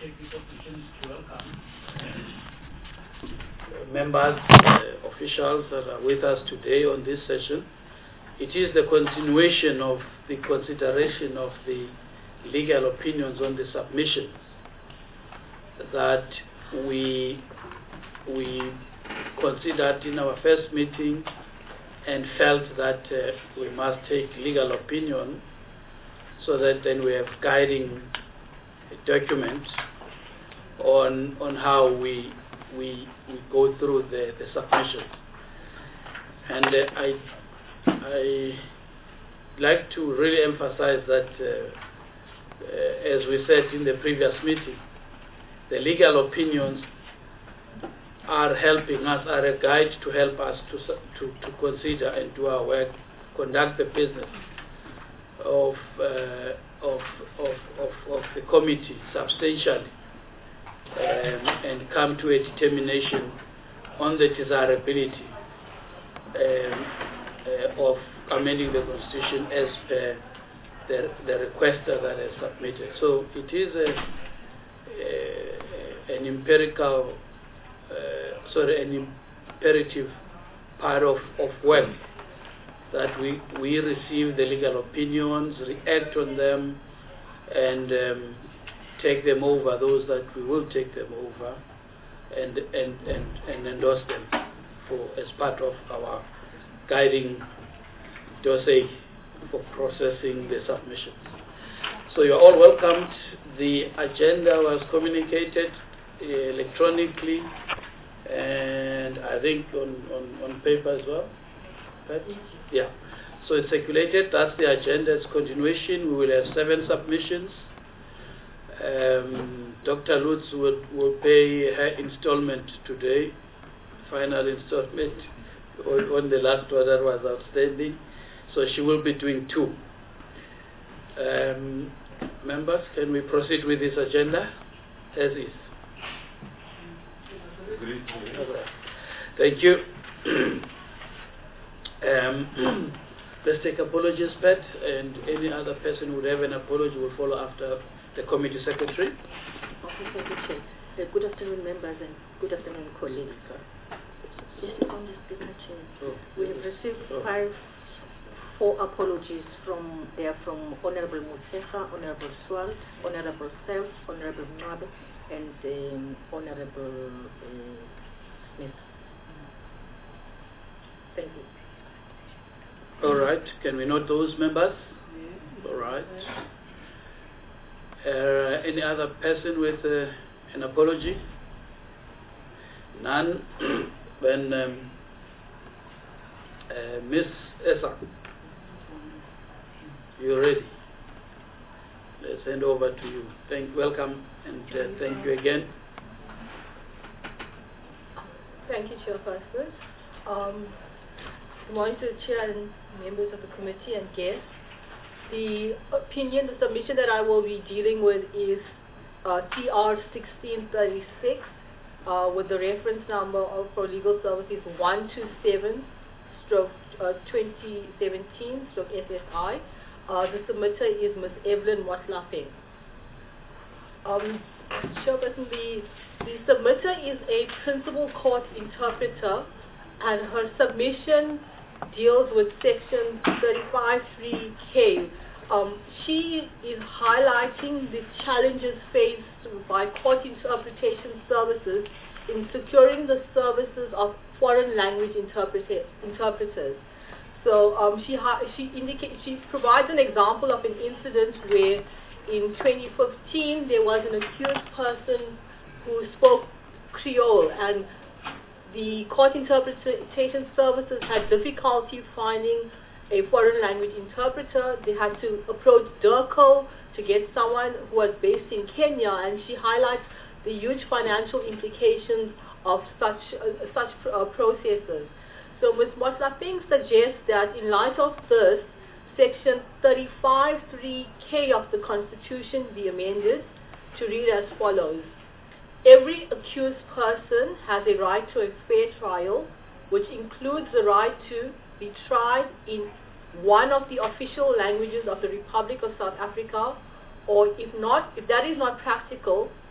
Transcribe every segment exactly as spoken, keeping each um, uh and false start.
take this opportunity to welcome uh, members, uh, officials that are with us today on this session. It is the continuation of the consideration of the legal opinions on the submissions that we we considered in our first meeting and felt that uh, we must take legal opinion so that then we have guiding documents on on how we we, we go through the, the submissions. And uh, I I like to really emphasize that uh, uh, as we said in the previous meeting, the legal opinions are helping us, are a guide to help us to, to, to consider and do our work, conduct the business of, uh, of, of, of, of the committee substantially, um, and come to a determination on the desirability um, uh, of amending the Constitution as per the, the requester that has submitted. So it is a, a, an empirical Uh, sorry, an imperative part of, of work that we, we receive the legal opinions, react on them, and um, take them over, those that we will take them over, and, and, and, and endorse them for as part of our guiding dossier for processing the submissions. So you're all welcomed. The agenda was communicated electronically, and I think on, on, on paper as well. Right? Yeah. So it's circulated. That's the agenda. It's continuation. We will have seven submissions. Um, Doctor Lutz will, will pay her installment today, final installment on, on the last one that was outstanding. So she will be doing two. Um, members, can we proceed with this agenda as is? Thank you. um, let's take apologies, Pat, and any other person who would have an apology will follow after the committee secretary. Okay, thank you, Chair. Uh, good afternoon, members, and good afternoon, colleagues. Yes, on the speaker, Chair. Oh, we have received oh. five, four apologies from there from Honorable Mutseha, Honorable Swal, Honorable Self, Honorable Mwabe, and um, Honorable uh, Smith. Thank you. All right. Can we note those members? Yes. All right. Uh, any other person with uh, an apology? None. Then um, uh, Miss Esa, you ready? Let's hand over to you. Thank, welcome, and uh, thank you again. Thank you, Chairperson. Um, good morning to the Chair and members of the committee and guests. The opinion, the submission that I will be dealing with is uh, T R sixteen thirty-six uh, with the reference number of, for legal services one two seven stroke uh, twenty seventeen stroke S S I. Uh, the submitter is Miz Evelyn Motlapeng. Um, Chairperson, the, the submitter is a principal court interpreter, and her submission deals with section thirty-five three K. Um, she is highlighting the challenges faced by court interpretation services in securing the services of foreign language interpreter interpreters. So um, she she indicates she provides an example of an incident where in twenty fifteen there was an accused person who spoke Creole, and the court interpretation services had difficulty finding a foreign language interpreter. They had to approach DIRCO to get someone who was based in Kenya, and she highlights the huge financial implications of such uh, such uh, processes. So Miz Motlapeng suggests that in light of this, section thirty-five three K of the Constitution be amended to read as follows. Every accused person has a right to a fair trial, which includes the right to be tried in one of the official languages of the Republic of South Africa, or if not, if that is not practical,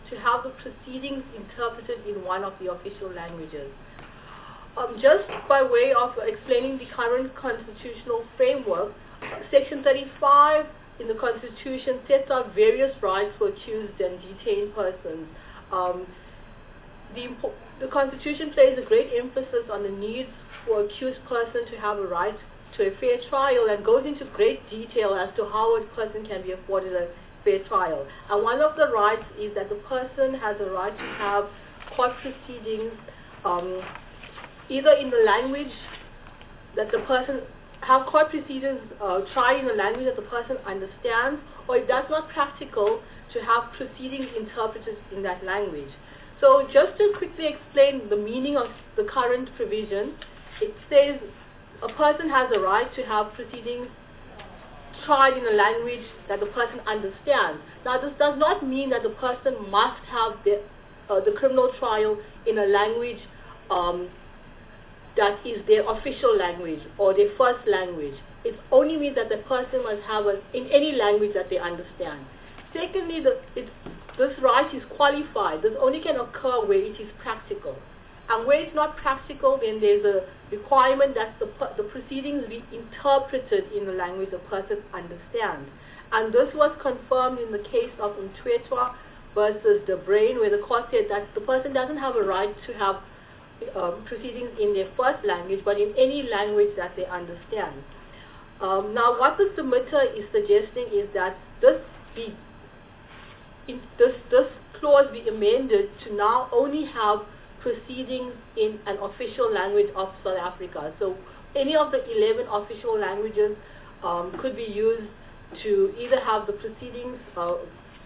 to have the proceedings interpreted in one of the official languages. Um, just by way of explaining the current constitutional framework, Section thirty-five in the Constitution sets out various rights for accused and detained persons. Um, the, the Constitution places a great emphasis on the need for accused person to have a right to a fair trial and goes into great detail as to how a person can be afforded a fair trial. And one of the rights is that the person has a right to have court proceedings um, either in the language that the person, have court proceedings uh, tried in a language that the person understands, or if that's not practical, to have proceedings interpreted in that language. So just to quickly explain the meaning of the current provision, it says a person has a right to have proceedings tried in a language that the person understands. Now this does not mean that the person must have the, uh, the criminal trial in a language um, that is their official language or their first language. It only means that the person must have it in any language that they understand. Secondly, the, it, this right is qualified. This only can occur where it is practical. And where it's not practical, then there's a requirement that the, the proceedings be interpreted in the language the person understands. And this was confirmed in the case of Mthethwa versus De Bruyn, where the court said that the person doesn't have a right to have um, proceedings in their first language, but in any language that they understand. Um, now, what the submitter is suggesting is that this be in, this this clause be amended to now only have proceedings in an official language of South Africa. So any of the eleven official languages um, could be used to either have the proceedings uh,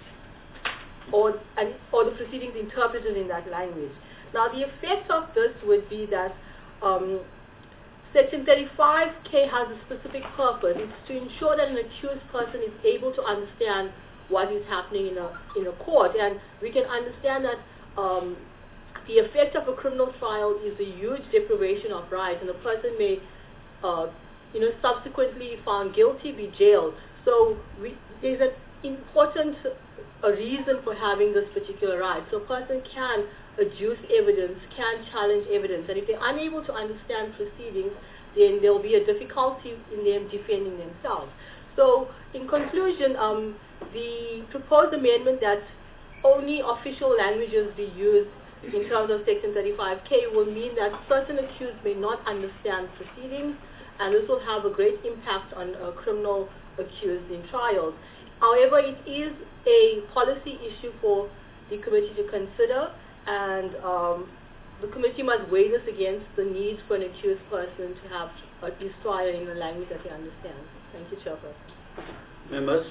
or, and, or the proceedings interpreted in that language. Now the effect of this would be that um, Section thirty-five K has a specific purpose. It's to ensure that an accused person is able to understand what is happening in a, in a court. And we can understand that um, the effect of a criminal trial is a huge deprivation of rights, and the person may, uh, you know, subsequently found guilty, be jailed. So we, there's an important a reason for having this particular right. So a person can adduce evidence, can challenge evidence, and if they're unable to understand proceedings, then there will be a difficulty in them defending themselves. So in conclusion, um, the proposed amendment that only official languages be used in terms of Section thirty-five K will mean that certain accused may not understand proceedings, and this will have a great impact on uh, criminal accused in trials. However, it is a policy issue for the committee to consider, and um, the committee must weigh this against the need for an accused person to have uh, his trial in a language that he understands. Thank you, Chairperson. Members?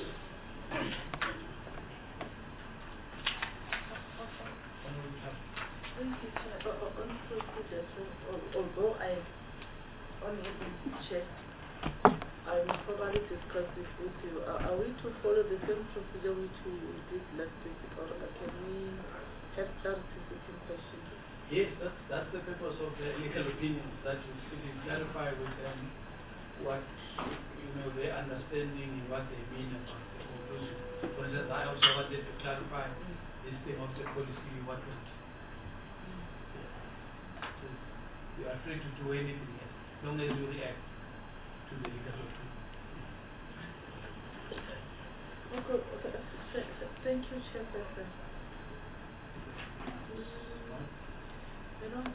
Although I only checked, I will probably discuss this with you. Uh, are we to follow the same procedure which we did last week, or can we have clarification questions? Yes, that's, that's the purpose of the legal opinions, that you should clarify with them what, you know, their understanding and what they mean about the conclusion. For instance, I also wanted to clarify this thing of the policy, what was. You are free to do anything else, as long as you react to the legal opinion. Okay. Thank you, Chairperson. You know,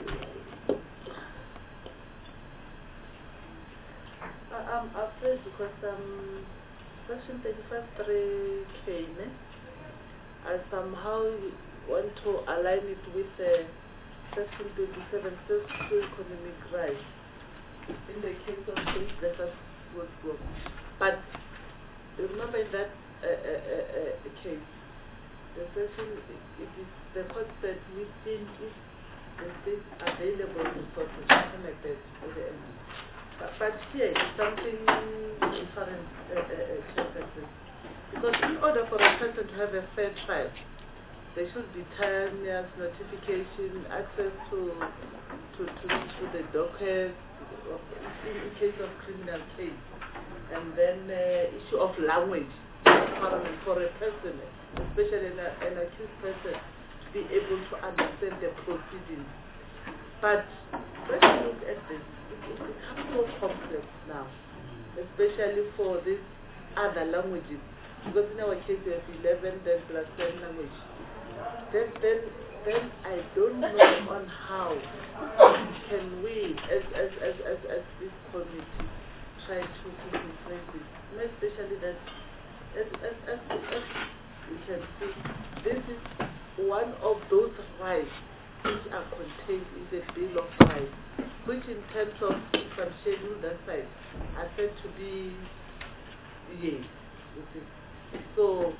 I, I'm afraid because um, Section thirty-five three K, I somehow want to align it with uh, Section twenty-seven, socio-economic rights, in the case of state versus Woodbrook. But remember in that uh, uh, uh, case, the section, it is the court said within it, the state available resources, something like that for the end. But, but here is something different, uh, uh, uh, because in order for a person to have a fair trial, there should be time, yes, notification, access to to, to, to the docket in, in case of criminal case, and then uh, issue of language for a person, especially in a, an accused person to be able to understand the proceedings. But when you look at this, it, it becomes so complex now, especially for these other languages. Because in our case we have eleven, then plus ten language. Then, then, then I don't know on how can we, as as as as, as this committee, try to integrate this, especially that as as as as we can see, this is one of those rights which are contained in the Bill of Rights, which in terms of some schedule that side are said to be yes. So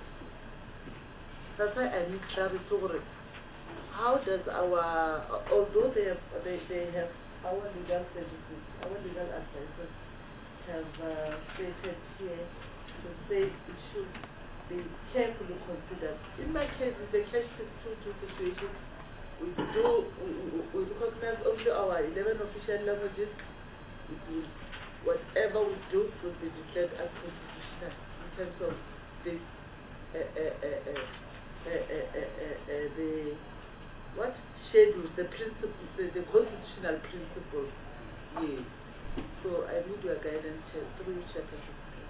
that's why I need clarity. How does our, although they have they, they have our legal services, our legal advisors have uh, stated here to say it should be carefully considered. In my case, it's a catch twenty-two situation. We do we, we recognize only our eleven official languages. It will, whatever we do will be declared as constitutional in terms of this, uh, uh, uh, uh, uh, uh, uh, uh, the what schedules, the principles, the, the constitutional principles. Yes. So I need your guidance through chapter.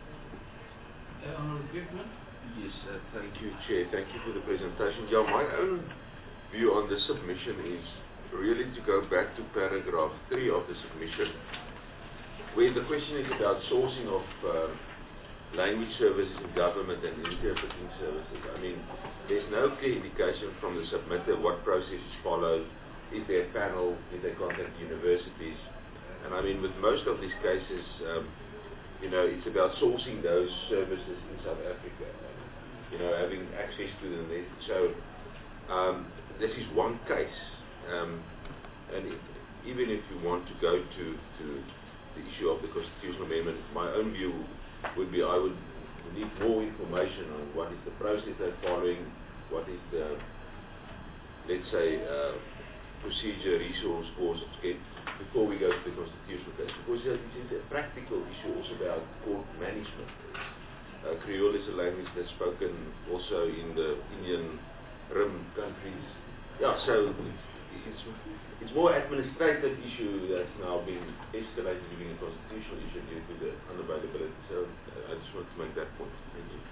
Uh, Honourable Beekman? Yes, uh, thank you, Chair. Thank you for the presentation. Yeah, my own view on the submission is really to go back to paragraph three of the submission, where the question is about sourcing of uh, language services in government and interpreting services. I mean, there's no clear indication from the submitter what process is followed, is there a panel, is there contact universities. And I mean, with most of these cases, um, you know, it's about sourcing those services in South Africa, you know, having access to them there. So, um, this is one case. Um, and it, even if you want to go to, to the issue of the constitutional amendment, my own view would be I would need more information on what is the process they're following, what is the, let's say, uh, procedure, resource, course of sketch, before we go to the constitutional case. Because it is a practical issue also about court management. Uh, Creole is a language that's spoken also in the Indian Rim countries. Yeah, so it's, it's more administrative issue that's now being escalated to being a constitutional issue due to the unavailability. So uh, I just want to make that point. Thank you.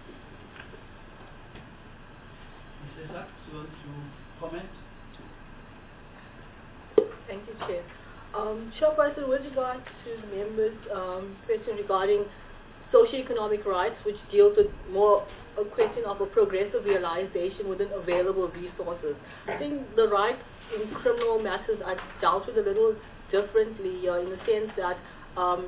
Mister Sachs, you want to comment? Thank you, Chair. Um, Chairperson, with regard to the members' um, question regarding socio-economic rights, which deals with more a question of a progressive realization within available resources. I think the rights in criminal matters are dealt with a little differently uh, in the sense that um,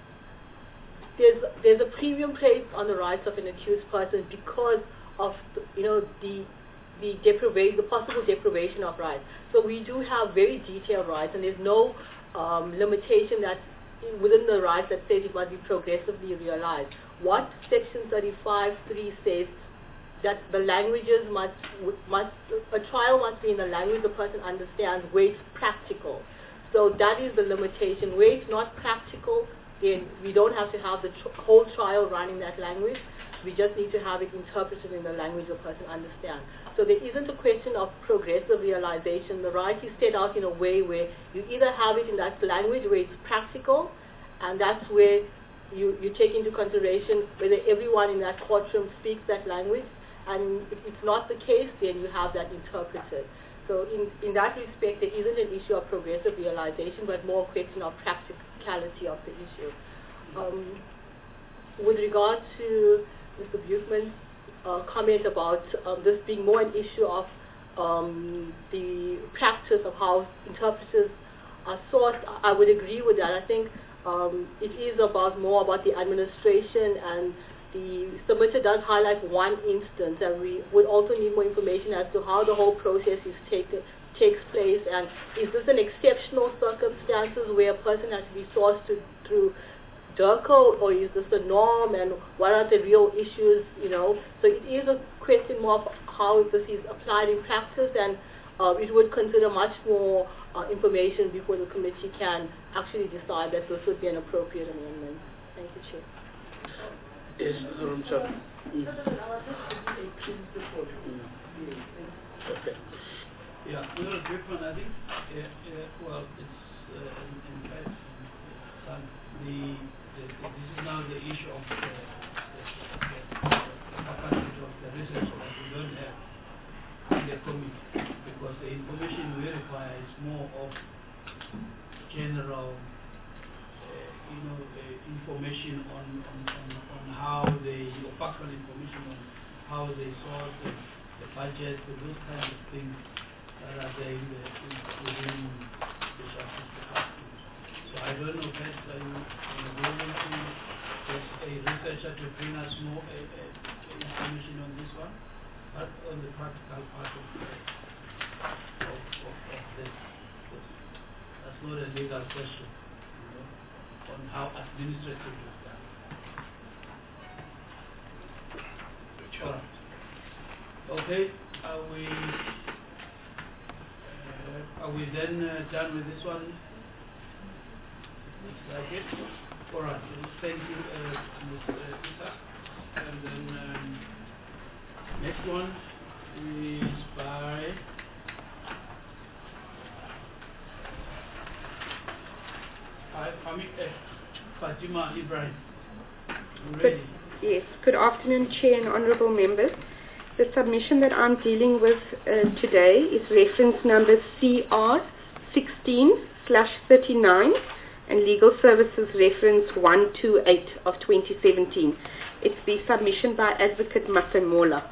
there's there's a premium placed on the rights of an accused person because of the, you know the the deprivation, the possible deprivation of rights. So we do have very detailed rights, and there's no um, limitation that's within the rights that says it must be progressively realized. What Section thirty-five three says that the languages must, must, a trial must be in a language the person understands where it's practical. So that is the limitation. Where it's not practical, then we don't have to have the tr whole trial run in that language. We just need to have it interpreted in the language the person understands. So there isn't a question of progressive realization. The right is set out in a way where you either have it in that language where it's practical, and that's where you, you take into consideration whether everyone in that courtroom speaks that language, and if it's not the case, then you have that interpreted. So in, in that respect, there isn't an issue of progressive realization, but more a question of practicality of the issue. Um, with regard to Mister Beekman's uh, comment about um, this being more an issue of um, the practice of how interpreters are sourced, I would agree with that. I think um, it is about more about the administration, and the submitter does highlight one instance, and we would also need more information as to how the whole process is taken takes place, and is this an exceptional circumstances where a person has to be sourced to, through DIRCO, or is this the norm, and what are the real issues, you know? So it is a question more of how this is applied in practice, and uh, it would consider much more uh, information before the committee can actually decide that this would be an appropriate amendment. Thank you, Chair. Yes, Honourable Chair. Mm. Mm. Okay. Yeah, a little different, I think. Uh, uh, well, it's uh, in, in fact, uh, the, the, the, this is now the issue of uh, the, the, the capacity of the research that we don't have in the committee, because the information we require is more of general, uh, you know, uh, information on, on, on, on how they, or factual information on how they source the, the budget, those kinds of things that are there in the, in, within the justice department. So I don't know, first, are you, are you willing to get a researcher to bring us more uh, uh, information on this one, but on the practical part of, uh, of, of, of this. That's not a legal question, you know, on how administrative is done. All right. Okay, are we, uh, are we then uh, done with this one? Looks like it. All right, thank you, uh, Miz Isa. And then um, next one is by Fatima Ibrahim. Good, yes, good afternoon, Chair and Honourable Members. The submission that I'm dealing with uh, today is reference number C R sixteen slash thirty-nine and Legal Services reference one two eight of twenty seventeen. It's the submission by Advocate Masemola.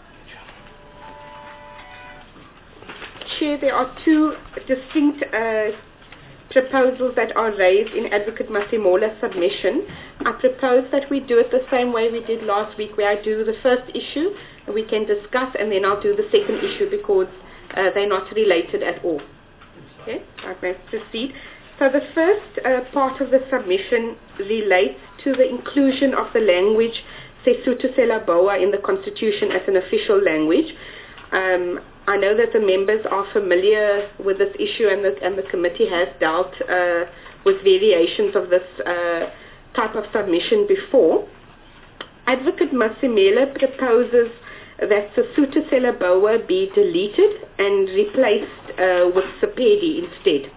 Chair, there are two distinct uh, proposals that are raised in Advocate Masemola's submission. I propose that we do it the same way we did last week, where I do the first issue, and we can discuss, and then I'll do the second issue because uh, they're not related at all. Okay, I may proceed. So the first uh, part of the submission relates to the inclusion of the language Sesotho se Leboa in the Constitution as an official language. Um, I know that the members are familiar with this issue, and the, and the committee has dealt uh, with variations of this uh, type of submission before. Advocate Masemola proposes that Sesotho se Leboa be deleted and replaced uh, with Sepedi instead.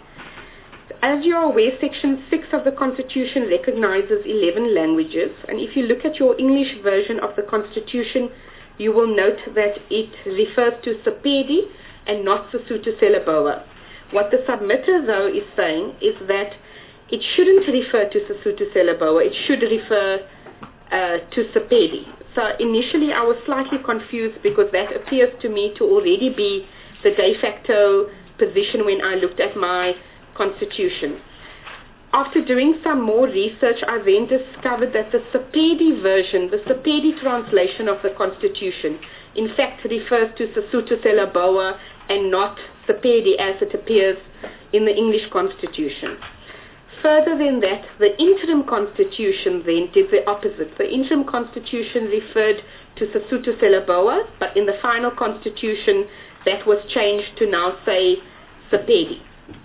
As you are aware, Section six of the Constitution recognizes eleven languages, and if you look at your English version of the Constitution, you will note that it refers to Sepedi and not Sesotho se Leboa. What the submitter, though, is saying is that it shouldn't refer to Sesotho se Leboa, it should refer uh, to Sepedi. So initially I was slightly confused because that appears to me to already be the de facto position when I looked at my Constitution. After doing some more research, I then discovered that the Sepedi version, the Sepedi translation of the Constitution, in fact refers to Sesotho se Leboa and not Sepedi as it appears in the English Constitution. Further than that, the interim Constitution then did the opposite. The interim Constitution referred to Sesotho se Leboa, but in the final Constitution that was changed to now say Sepedi.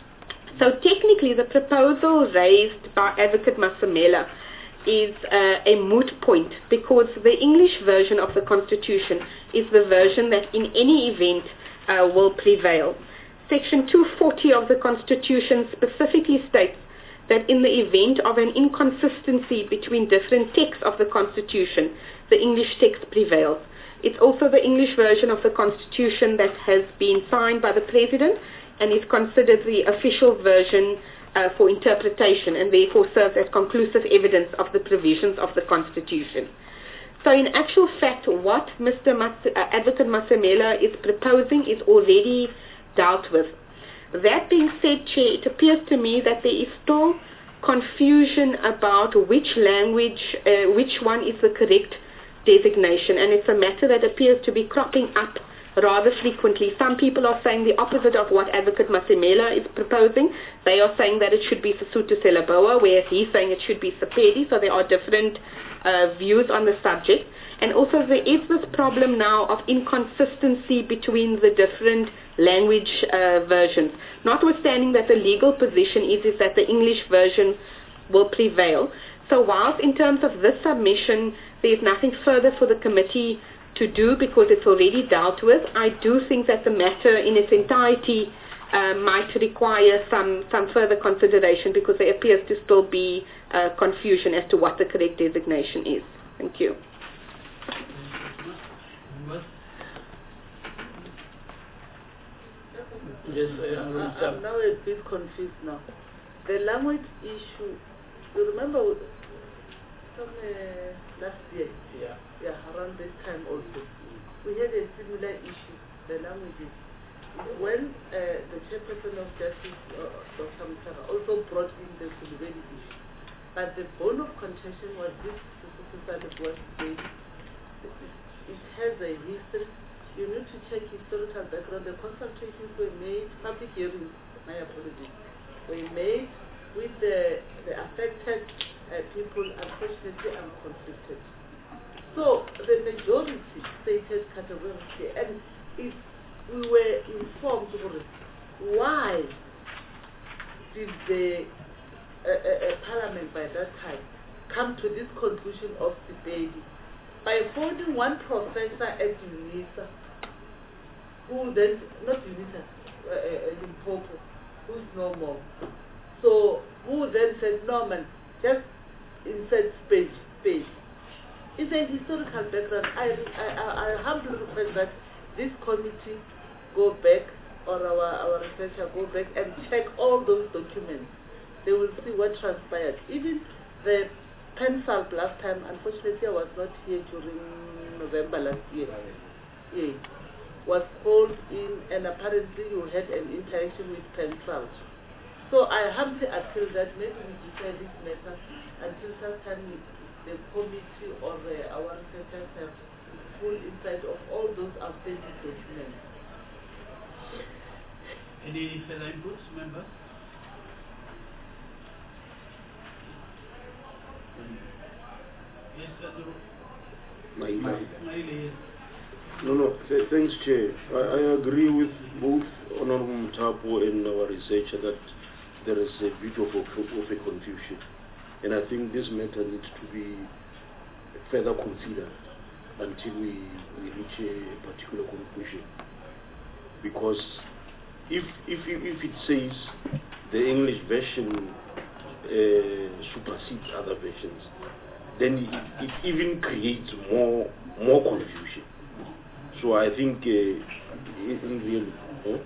So technically the proposal raised by Advocate Masemola is uh, a moot point because the English version of the Constitution is the version that in any event uh, will prevail. Section two forty of the Constitution specifically states that in the event of an inconsistency between different texts of the Constitution, the English text prevails. It's also the English version of the Constitution that has been signed by the President and is considered the official version uh, for interpretation and therefore serves as conclusive evidence of the provisions of the Constitution. So in actual fact, what Mister Mas uh, Advocate Masemola is proposing is already dealt with. That being said, Chair, it appears to me that there is still confusion about which language, uh, which one is the correct designation, and it's a matter that appears to be cropping up rather frequently. Some people are saying the opposite of what Advocate Masemola is proposing. They are saying that it should be Sesotho se Leboa, whereas he's saying it should be Sepedi, so there are different uh, views on the subject. And also there is this problem now of inconsistency between the different language uh, versions. Notwithstanding that the legal position is, is that the English version will prevail. So whilst in terms of this submission, There's nothing further for the committee to do because it's already dealt with. I do think that the matter in its entirety uh, might require some, some further consideration because there appears to still be uh, confusion as to what the correct designation is. Thank you. Yes, I am. I, I'm now a bit confused now. The language issue, you remember from uh, last year? Yeah. Yeah, around this time also. We had a similar issue, the languages. When uh, the chairperson of Justice, uh, Doctor Mutara, also brought in the Sullivan issue. But the bone of contention was this society was based. It has a history. You need to check historical background. The consultations were made, public hearings, my apologies, were made with the, the affected uh, people. Unfortunately, I'm conflicted. So the majority stated categorically, and if we were informed why did the uh, uh, uh, parliament by that time come to this conclusion of debate by phoning one professor at UNISA, who then, not UNISA, uh, uh, Limpopo, who's no more. So, who then said, Norman, just insert space, space. It's a historical background. I, I, I, I humbly request that this committee go back, or our, our researcher go back and check all those documents. They will see what transpired. Even the Pensal last time, unfortunately I was not here during November last year. Yeah. Was called in, and apparently you had an interaction with Pensal. So I humbly appeal that maybe we decide this matter until such time the committee or the, our researchers have full insight of all those outstanding documents. Any further inputs, members? Yes, Andrew. My, my, my, no, no, th thanks, Chair. I, I agree with both Honorable Mutapo and our researcher that there is a bit of a, of a confusion. And I think this matter needs to be further considered until we, we reach a particular conclusion. Because if, if, if it says the English version uh, supersedes other versions, then it, it even creates more more confusion. So I think uh, in real, huh?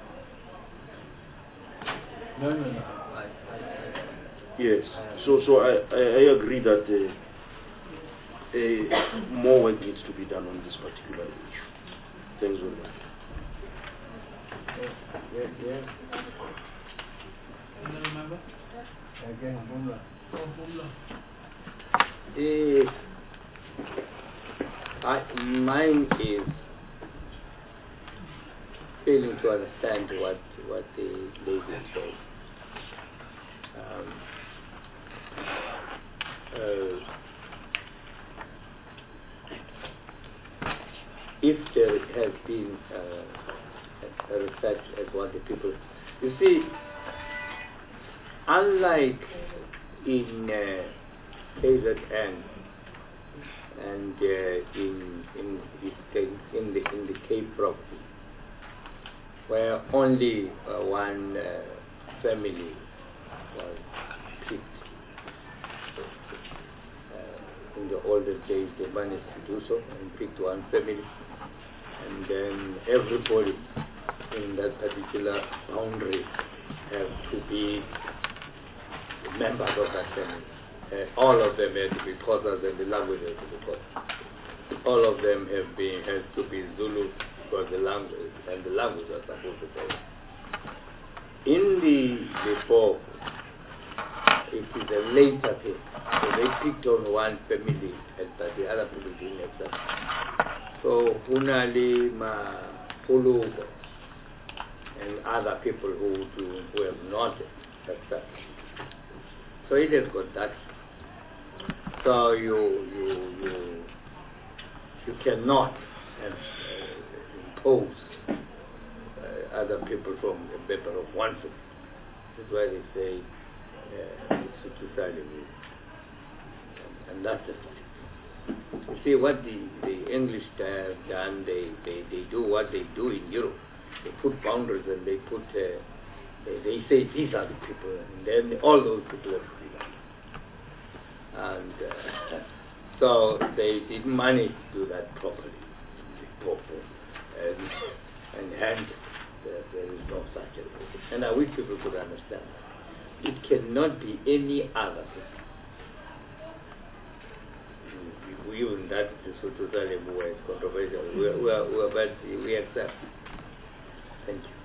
No, no, no. I, I, yes. So so I, I, I agree that uh, uh, more work needs to be done on this particular issue. Thanks very much. Yeah, yeah. Another member? Again, Bumla. Oh, Bumla. Uh, I, mine is failing to understand what what the lady said. Um, uh, if there has been uh, a research as what the people, you see, unlike in uh, K Z N and uh, in in the in the in the Cape property, where only uh, one uh, family was picked. Uh, in the older days, they managed to do so and picked one family, and then everybody in that particular boundary have to be members of that family. Uh, all of them had to be Xhosa and the language had to be Xhosa. All of them have been had to be Zulu because the language and the language are supposed to follow. In the before, it is a later thing. So they picked on one family, but the other people didn't accept. So Hunali, Ma, Pulugo, and other people who do, who have not accepted. So it has got that. So you you you you cannot uh, impose uh, other people from a member of one family. That's why they say uh, it's to and, and that's the thing. You see what the, the English have done, they, they, they do what they do in Europe. They put boundaries and they put, uh, they, they say these are the people, and then all those people are freedom. And uh, so they didn't manage to do that properly, and, and hence there, there is no such a thing. And I wish people could understand that. It cannot be any other thing. Even that Sutu Salim is controversial. We are, we are, we are, but we accept. Thank you.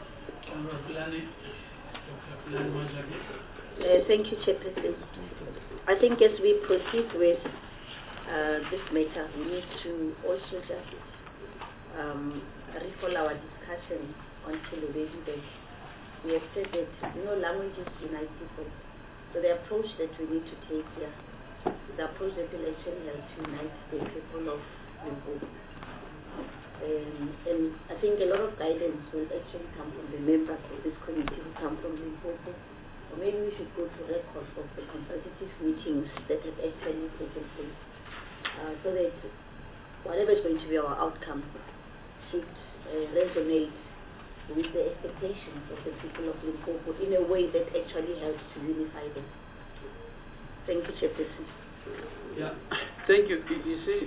Uh, thank you, Chairperson. I think as we proceed with uh, this matter, we need to also just um, recall our discussion on Kilobedi Day. We have said that, you know, languages unite people. So the approach that we need to take here, the approach that will actually help to unite the people of Limpopo. Um, and I think a lot of guidance will actually come from the members of this committee who come from Limpopo. Or maybe we should go to records of the consultative meetings that have actually taken place, uh, so that whatever is going to be our outcome should uh, resonate with the expectations of the people of Limpopo in a way that actually helps to unify them. Thank you, Chairperson. Yeah, thank you. You see,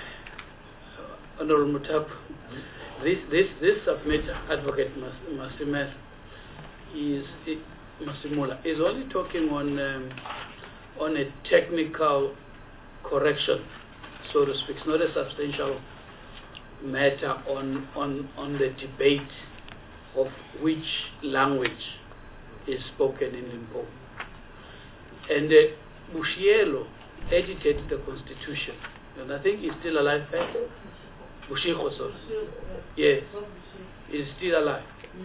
uh, Honorable Mutap, this this this submitter, Advocate Masimela, is it, Masimula is only talking on um, on a technical correction, so to speak. It's not a substantial matter on on on the debate of which language is spoken in Limpopo. And uh, Bushielo edited the constitution, and I think he's still alive. Bushiko, sorry. Yes, he's still alive.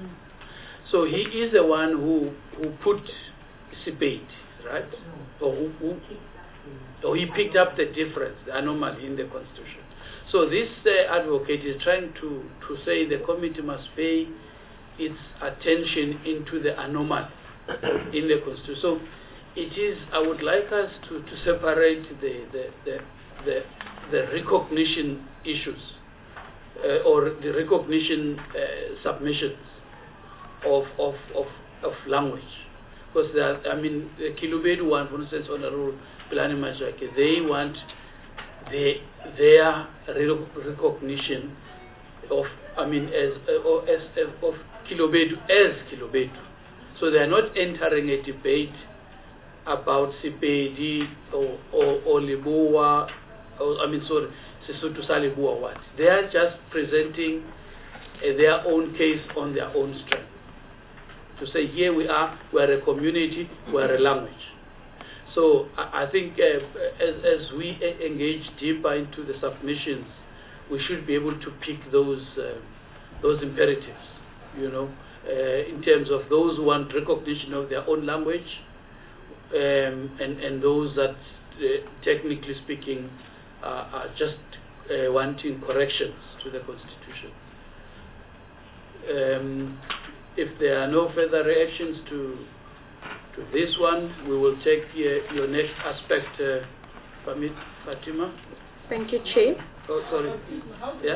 So he is the one who who put Sipedi, right? Or who, who or he picked up the difference, the anomaly in the constitution. So this uh, advocate is trying to to say the committee must pay its attention into the anomaly in the constitution. So it is, I would like us to, to separate the the, the, the, the recognition issues uh, or the recognition uh, submissions of, of, of, of language. Because, there, I mean, the Kilubedu one, for instance, Honorable Pilani Majake, they want the, their recognition of, I mean, as, uh, as, as of Kilobedu as Kilobedu. So they are not entering a debate about Sipedi or, or, or Lebowa, or, I mean, sorry, Sesotho sa Lebowa what. They are just presenting uh, their own case on their own strength. To say, here we are, we are a community, we are a language. So I, I think uh, as, as we engage deeper into the submissions, we should be able to pick those, uh, those imperatives, you know, uh, in terms of those who want recognition of their own language, Um, and, and those that, uh, technically speaking, uh, are just uh, wanting corrections to the Constitution. Um, if there are no further reactions to to this one, we will take uh, your next aspect, uh, Fatima. Thank you, Chair. Oh, sorry. Yeah.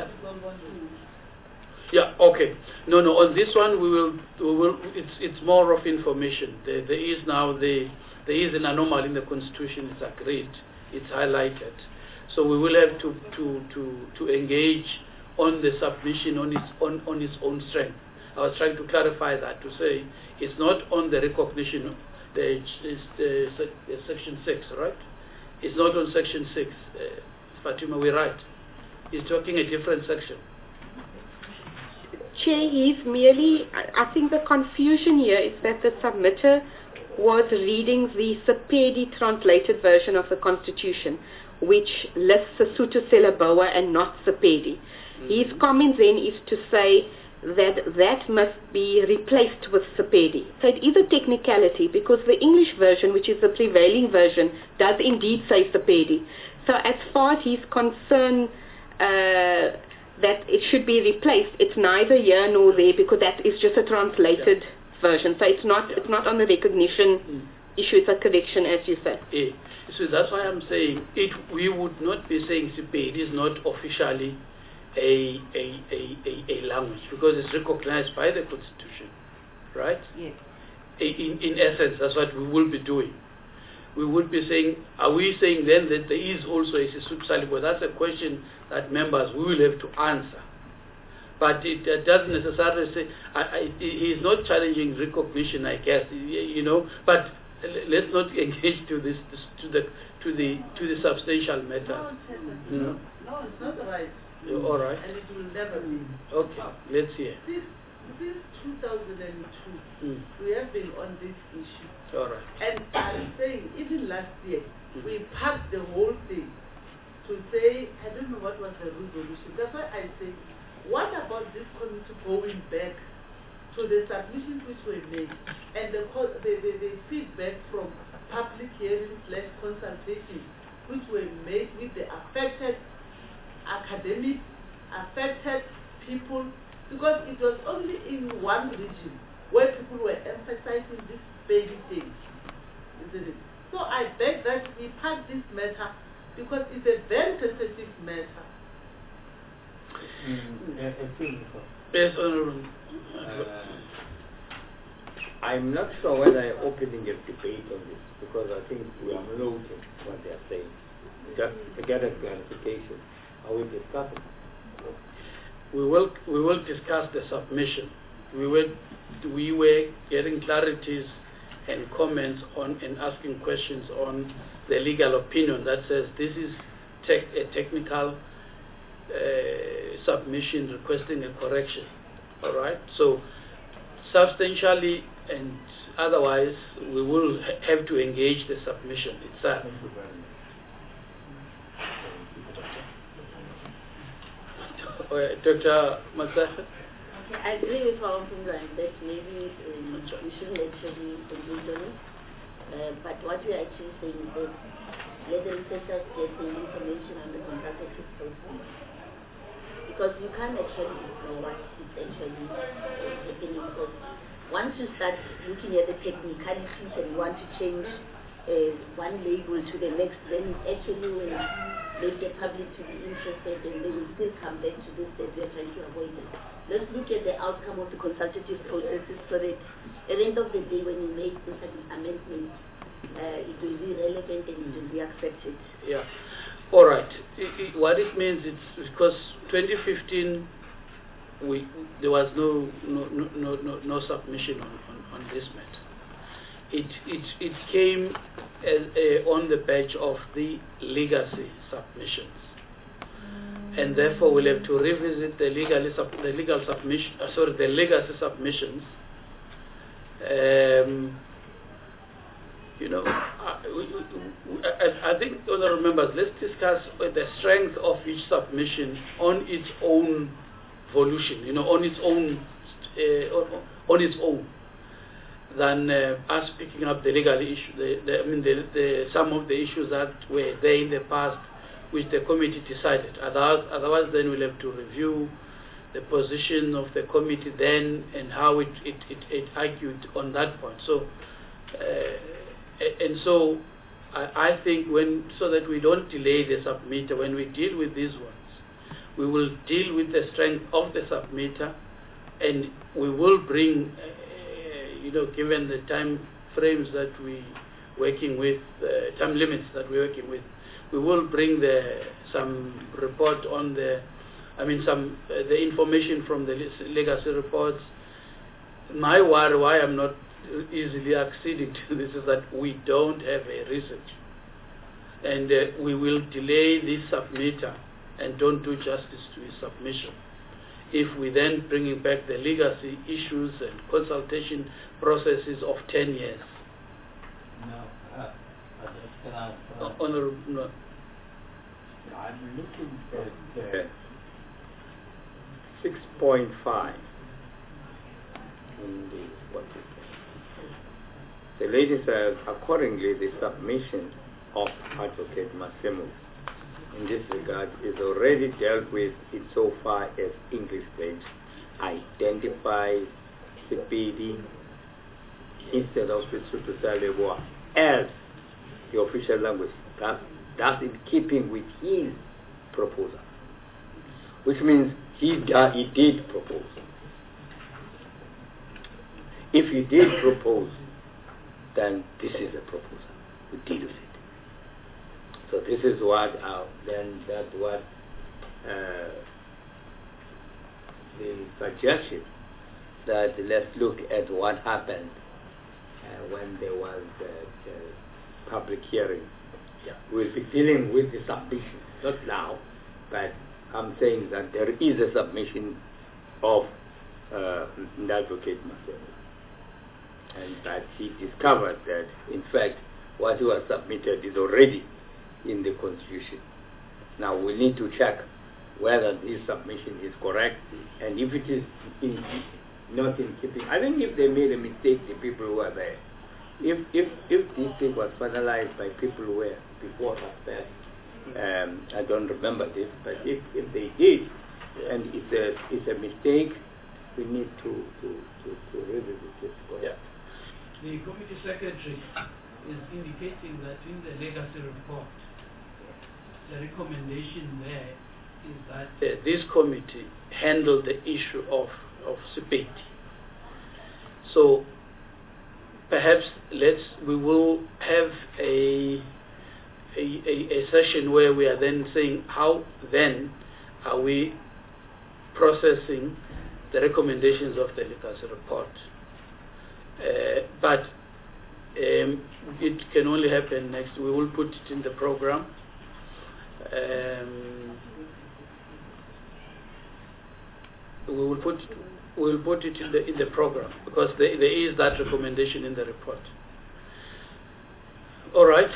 Yeah. Okay. No, no. On this one, we will. We will. It's it's more of information. There, there is now the. There is an anomaly in the Constitution, it's agreed, it's highlighted. So we will have to, to, to, to engage on the submission on its, on, on its own strength. I was trying to clarify that, to say it's not on the recognition, the, it's the, the Section six, right? It's not on Section six. Uh, Fatima, we're right. He's talking a different section. Chair, he's merely, I think the confusion here is that the submitter was reading the Sipedi translated version of the Constitution, which lists Sesotho sa Lebowa and not Sipedi. Mm-hmm. His comment then is to say that that must be replaced with Sipedi. So it is a technicality because the English version, which is the prevailing version, does indeed say Sipedi. So as far as he's concerned uh, that it should be replaced, it's neither here nor there because that is just a translated yeah. version. So it's not, yeah. it's not on the recognition issue a correction, as you say. Eh, so that's why I'm saying it. We would not be saying Sepedi is not officially a a, a, a a language because it's recognized by the Constitution, right? Yes. In in essence, that's what we will be doing. We would be saying, are we saying then that there is also a Sesotho Salibo? That's a question that members we will have to answer. But it uh, doesn't necessarily say, I, I, he's not challenging recognition, I guess, you know, but let's not engage to this, this to the to the to the substantial matter. No, no? no, it's not right. You're all right. And it will never be. Okay, let's hear. Since, since two thousand two, Mm. we have been on this issue. All right. And I'm saying, even last year, Mm. we passed the whole thing to say, I don't know what was the resolution. That's why I say, what about this committee going back to the submissions which were made and the, co- the, the, the feedback from public hearings slash consultation which were made with the affected academics, affected people, because it was only in one region where people were emphasizing this baby thing, isn't it? So I beg that we pass this matter because it's a very sensitive matter. Mm, I, I think so. Yes, Honorable. Uh, I'm not sure whether I'm opening a debate on this because I think we are noting what they are saying. Just to get a clarification, are we discussing? We will we will discuss the submission. We were we were getting clarities and comments on and asking questions on the legal opinion that says this is tech, a technical uh, submission requesting a correction. All right. So substantially and otherwise, we will ha have to engage the submission itself. Uh, Doctor Masafa? Okay, I agree with Paul Mpungan that maybe um, we shouldn't actually conclude on it. Uh, but what we are actually saying is that let the researchers get the information on the consultative process. Because you can't actually know what is actually happening. Because once you start looking at the technicalities and want to change uh, one label to the next, then actually will make the public to be interested and they will still come back to this that we are trying to avoid it. Let's look at the outcome of the consultative processes so that at the end of the day when you make this amendment, uh, it will be relevant and it will be accepted. Yeah. All right. It, it, what it means is because twenty fifteen we there was no no no no, no submission on, on, on this matter. It it it came as a, on the badge of the legacy submissions, and therefore we'll have to revisit the legal sub, the legal submission. Uh, sorry, the legacy submissions. Um, you know, I, we, we, I, I think, honourable members, let's discuss the strength of each submission on its own volution. You know, on its own, uh, on, on its own. Than uh, us picking up the legal issue, the, the, I mean, the, the, some of the issues that were there in the past, which the committee decided. Otherwise, otherwise, then we'll have to review the position of the committee then and how it it, it, it argued on that point. So, uh, and so, I, I think when so that we don't delay the submitter, when we deal with these ones, we will deal with the strength of the submitter, and we will bring. Uh, You know, given the time frames that we working with, uh, time limits that we're working with, we will bring the some report on the, I mean, some uh, the information from the legacy reports. My worry, why I'm not easily acceding to this, is that we don't have a research, and uh, we will delay this submitter and don't do justice to his submission. If we then bringing back the legacy issues and consultation processes of ten years. No, uh, can I, uh, Honorable, no. I'm looking at uh, six point five in the what is it? The lady says, accordingly, the submission of Advocate Massimo in this regard is already dealt with insofar as English claims identify Sepedi instead of Sesotho Salibo as the official language, that, that's in keeping with his proposal, which means he, uh, he did propose. If he did propose, then this is a proposal. We deal with it. So this is what, uh, then that's what uh, the suggestion that let's look at what happened uh, when there was the, the public hearing. Yeah. We'll be dealing with the submission, not now, but I'm saying that there is a submission of uh, Advocate Masema. And that he discovered that, in fact, what was submitted is already in the Constitution. Now we need to check whether this submission is correct, and if it is in, not in keeping. I think if they made a mistake, the people who were there, if if if this thing was finalized by people who were before that, um, I don't remember this, but if if they did, and it's a it's a mistake, we need to to to, to revisit it. Yeah. The committee secretary is indicating that in the legacy report, the recommendation there is that uh, this committee handled the issue of of Sepeti. So perhaps let's we will have a, a a a session where we are then saying how then are we processing the recommendations of the legacy report. Uh, but um, it can only happen next. We will put it in the program. Um, we will put we will put it in the in the program because there, there is that recommendation in the report. All right.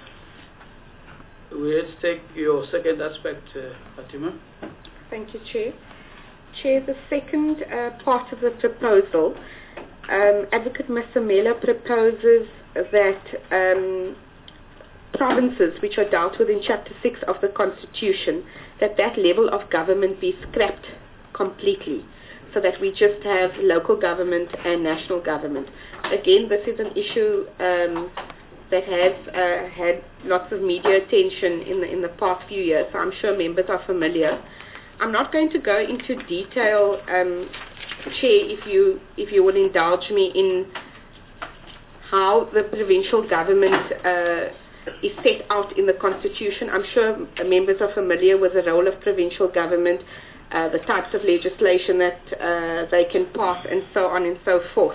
Let's take your second aspect, uh, Fatima. Thank you, Chair. Chair, the second uh, part of the proposal. Um, Advocate Masamela proposes that um, provinces which are dealt with in Chapter six of the Constitution, that that level of government be scrapped completely, so that we just have local government and national government. Again, this is an issue um, that has uh, had lots of media attention in the, in the past few years, so I'm sure members are familiar. I'm not going to go into detail, um, Chair, if you if you will indulge me in how the provincial government uh, is set out in the Constitution. I'm sure members are familiar with the role of provincial government, uh, the types of legislation that uh, they can pass, and so on and so forth.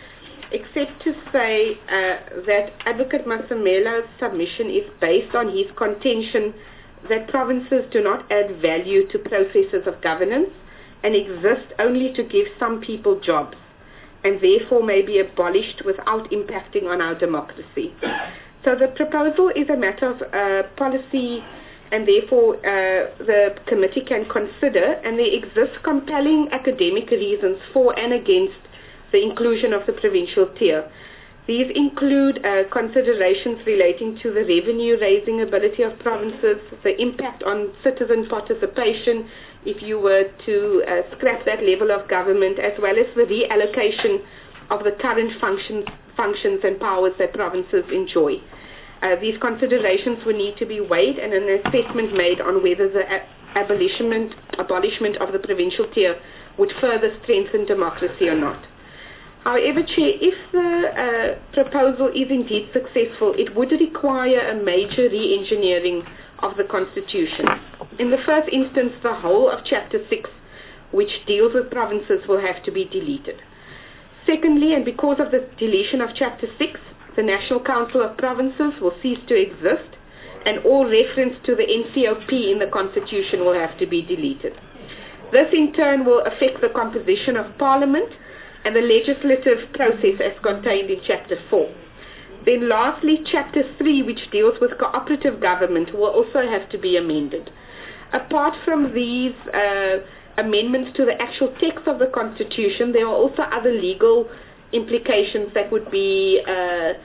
Except to say uh, that Advocate Masamela's submission is based on his contention that provinces do not add value to processes of governance and exist only to give some people jobs, and therefore may be abolished without impacting on our democracy. So the proposal is a matter of uh, policy, and therefore uh, the committee can consider, and there exist compelling academic reasons for and against the inclusion of the provincial tier. These include uh, considerations relating to the revenue-raising ability of provinces, the impact on citizen participation if you were to uh, scrap that level of government, as well as the reallocation of the current functions, functions and powers that provinces enjoy. Uh, these considerations will need to be weighed and an assessment made on whether the abolishment, abolishment of the provincial tier would further strengthen democracy or not. However, Chair, if the uh, proposal is indeed successful, it would require a major re-engineering of the Constitution. In the first instance, the whole of Chapter six, which deals with provinces, will have to be deleted. Secondly, and because of the deletion of Chapter six, the National Council of Provinces will cease to exist, and all reference to the N C O P in the Constitution will have to be deleted. This, in turn, will affect the composition of Parliament and the legislative process as contained in Chapter four. Then lastly, Chapter three, which deals with cooperative government, will also have to be amended. Apart from these uh, amendments to the actual text of the Constitution, there are also other legal implications that would be uh, uh,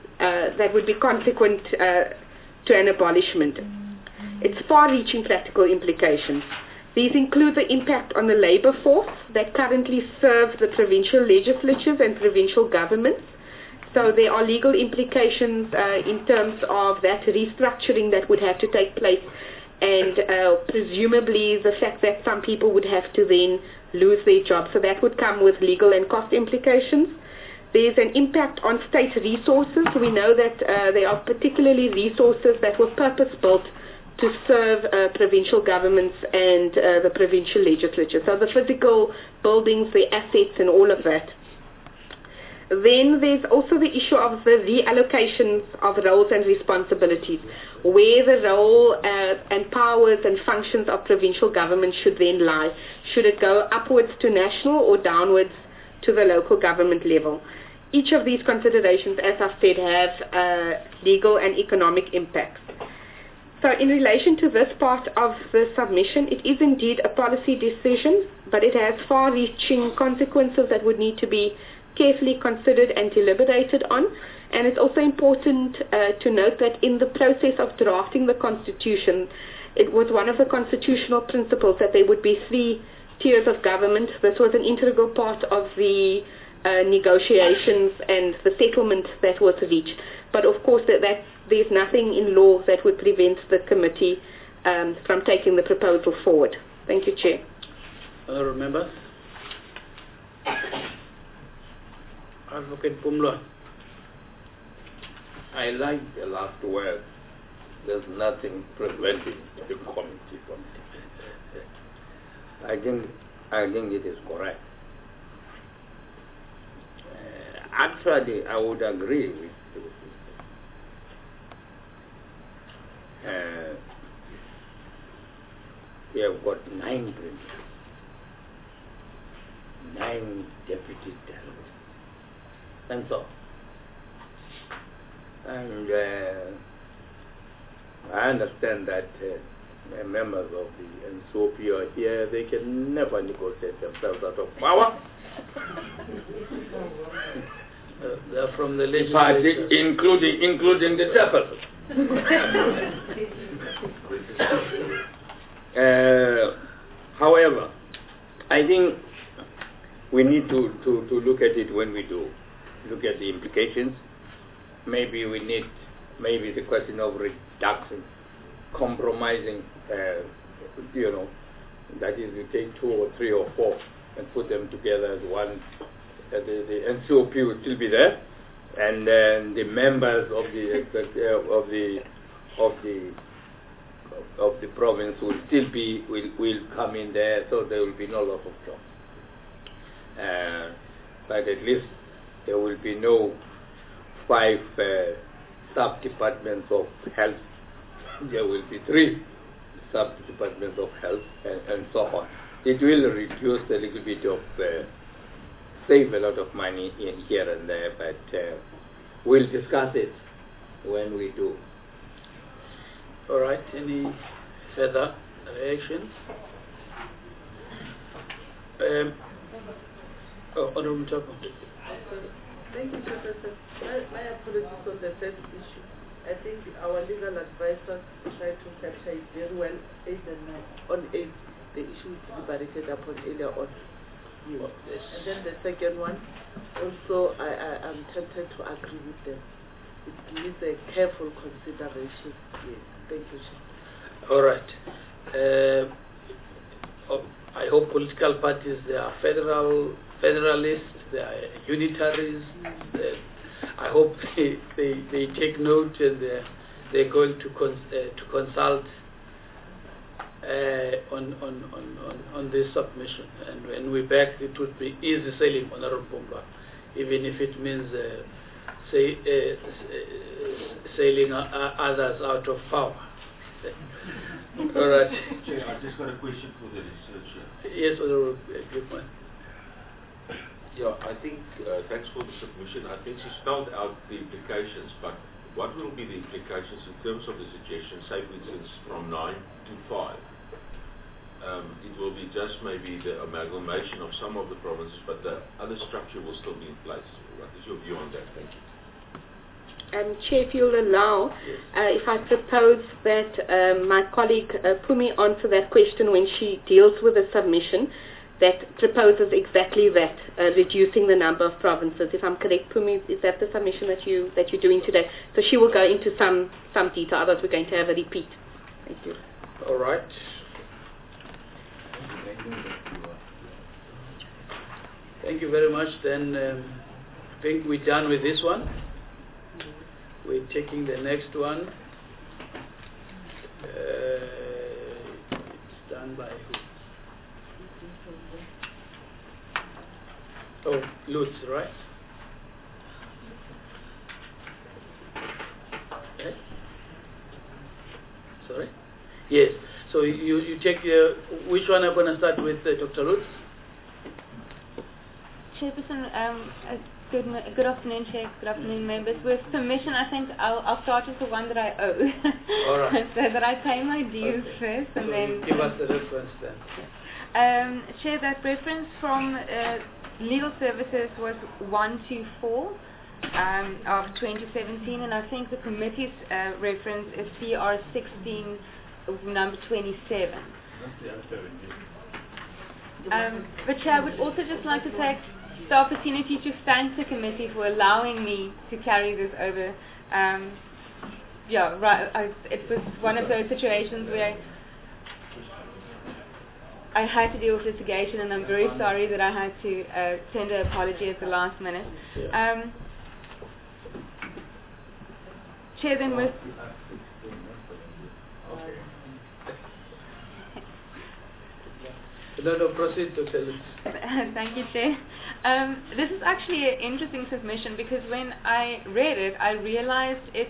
that would be consequent uh, to an abolishment. It's far-reaching practical implications. These include the impact on the labour force that currently serve the provincial legislatures and provincial governments, So there are legal implications uh, in terms of that restructuring that would have to take place, and uh, presumably the fact that some people would have to then lose their jobs. So that would come with legal and cost implications. There's an impact on state resources. We know that uh, there are particularly resources that were purpose-built to serve uh, provincial governments and uh, the provincial legislature. So the physical buildings, the assets and all of that. Then there's also the issue of the reallocations of roles and responsibilities, where the role uh, and powers and functions of provincial government should then lie. Should it go upwards to national or downwards to the local government level? Each of these considerations, as I've said, have uh, legal and economic impacts. So in relation to this part of the submission, it is indeed a policy decision, but it has far-reaching consequences that would need to be carefully considered and deliberated on. And it's also important uh, to note that in the process of drafting the Constitution, it was one of the constitutional principles that there would be three tiers of government. This was an integral part of the uh, negotiations and the settlement that was reached. But of course, that, that there's nothing in law that would prevent the committee um, from taking the proposal forward. Thank you, Chair. Honourable members. Advocate Pumlwa. I like the last word. There's nothing preventing the committee from it. I think, I think it is correct. Uh, actually, I would agree with you. Uh, we have got nine premiers, nine deputy delegates, and so. And uh, I understand that uh, members of the N S O P are here, they can never negotiate themselves out of power. Uh, they are from the legislature. Including, including the chairperson. uh, however, I think we need to, to, to look at it when we do, look at the implications. Maybe we need, maybe the question of reduction, compromising, uh, you know, that is, we take two or three or four and put them together as one. Uh, the, the N C O P will still be there, and then the members of the uh, of the of the of the province will still be will will come in there, so there will be no loss of jobs. Uh, but at least there will be no five uh, sub-departments of health. There will be three sub-departments of health, and, and so on. It will reduce a little bit of, uh, save a lot of money in here and there, but uh, we'll discuss it when we do. All right, any further reactions? Um, oh, Honorable Mutapa. Thank you, Professor. My, my apologies on the first issue. I think our legal advisors tried to capture it very well, eight and nine. On eight, the issue is deliberated upon earlier on. Yes. Yes. And then the second one, also I, I am tempted to agree with them. It needs a careful consideration. Yes. Thank you, sir. All right. Uh, oh, I hope political parties, they are federal, federalists, they are unitaries. They, I hope they, they, they take note and they're, they're going to, cons uh, to consult uh, on, on, on, on, on this submission. And when we're back, it would be easy sailing, Honorable Pumlwa, even if it means uh, say, uh, sailing uh, others out of power. All right. Chair, I just got a question for the researcher. Yes, Honorable Griffin. Yeah, I think, uh, thanks for the submission. I think she spelled out the implications, but what will be the implications in terms of the suggestion, say for instance from nine to five? Um, it will be just maybe the amalgamation of some of the provinces, but the other structure will still be in place. What is your view on that? Thank you. Um, Chair, if you'll allow, yes. uh, if I propose that um, my colleague uh, Pumi answer that question when she deals with the submission, that proposes exactly that, uh, reducing the number of provinces. If I'm correct, Pumi, is that the submission that you that you're doing today? So she will go into some some detail. Otherwise, we're going to have a repeat. Thank you. All right. Thank you very much. Then um, I think we're done with this one. We're taking the next one. Uh, it's done by who? Oh, Lutz, right? Okay. Sorry? Yes. So you, you check your, which one I'm going to start with, uh, Doctor Lutz? Chairperson, um, uh, good, good afternoon, Chair, good afternoon, members. With permission, I think I'll, I'll start with the one that I owe. All right. So that I pay my dues Okay. first, and so then... you give us the reference then. Um, Chair, that reference from uh, Legal Services was one two four um, of twenty seventeen, and I think the committee's uh, reference is C R sixteen, number twenty-seven. Um, but Chair, I would also just like to take the opportunity to thank the committee for allowing me to carry this over. Um, yeah, right. I, it was one of those situations where I had to deal with litigation, and I'm very sorry that I had to uh, tender an apology at the last minute. Um, Chair, then with... No, no, proceed, Doctor Lutz. Thank you, Chair. Um, this is actually an interesting submission because when I read it, I realized it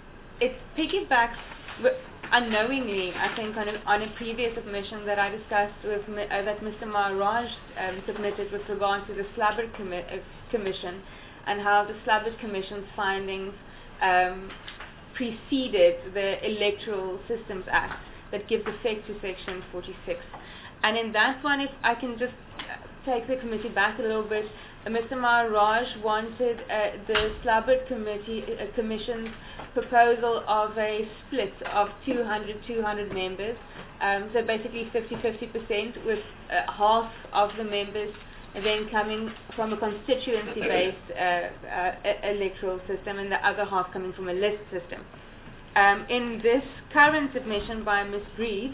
it piggybacks unknowingly, I think, on a, on a previous submission that I discussed with uh, that Mister Maharaj um, submitted with regard to the Slabbert commi uh, Commission and how the Slabbert Commission's findings um, preceded the Electoral Systems Act that gives effect to Section forty-six. And in that one, if I can just take the committee back a little bit, uh, Mister Maharaj wanted uh, the Slabbert Committee uh, Commission's proposal of a split of two hundred two hundred members, um, so basically fifty fifty percent, with uh, half of the members then coming from a constituency-based uh, uh, electoral system and the other half coming from a list system. Um, in this current submission by Miz Greaves,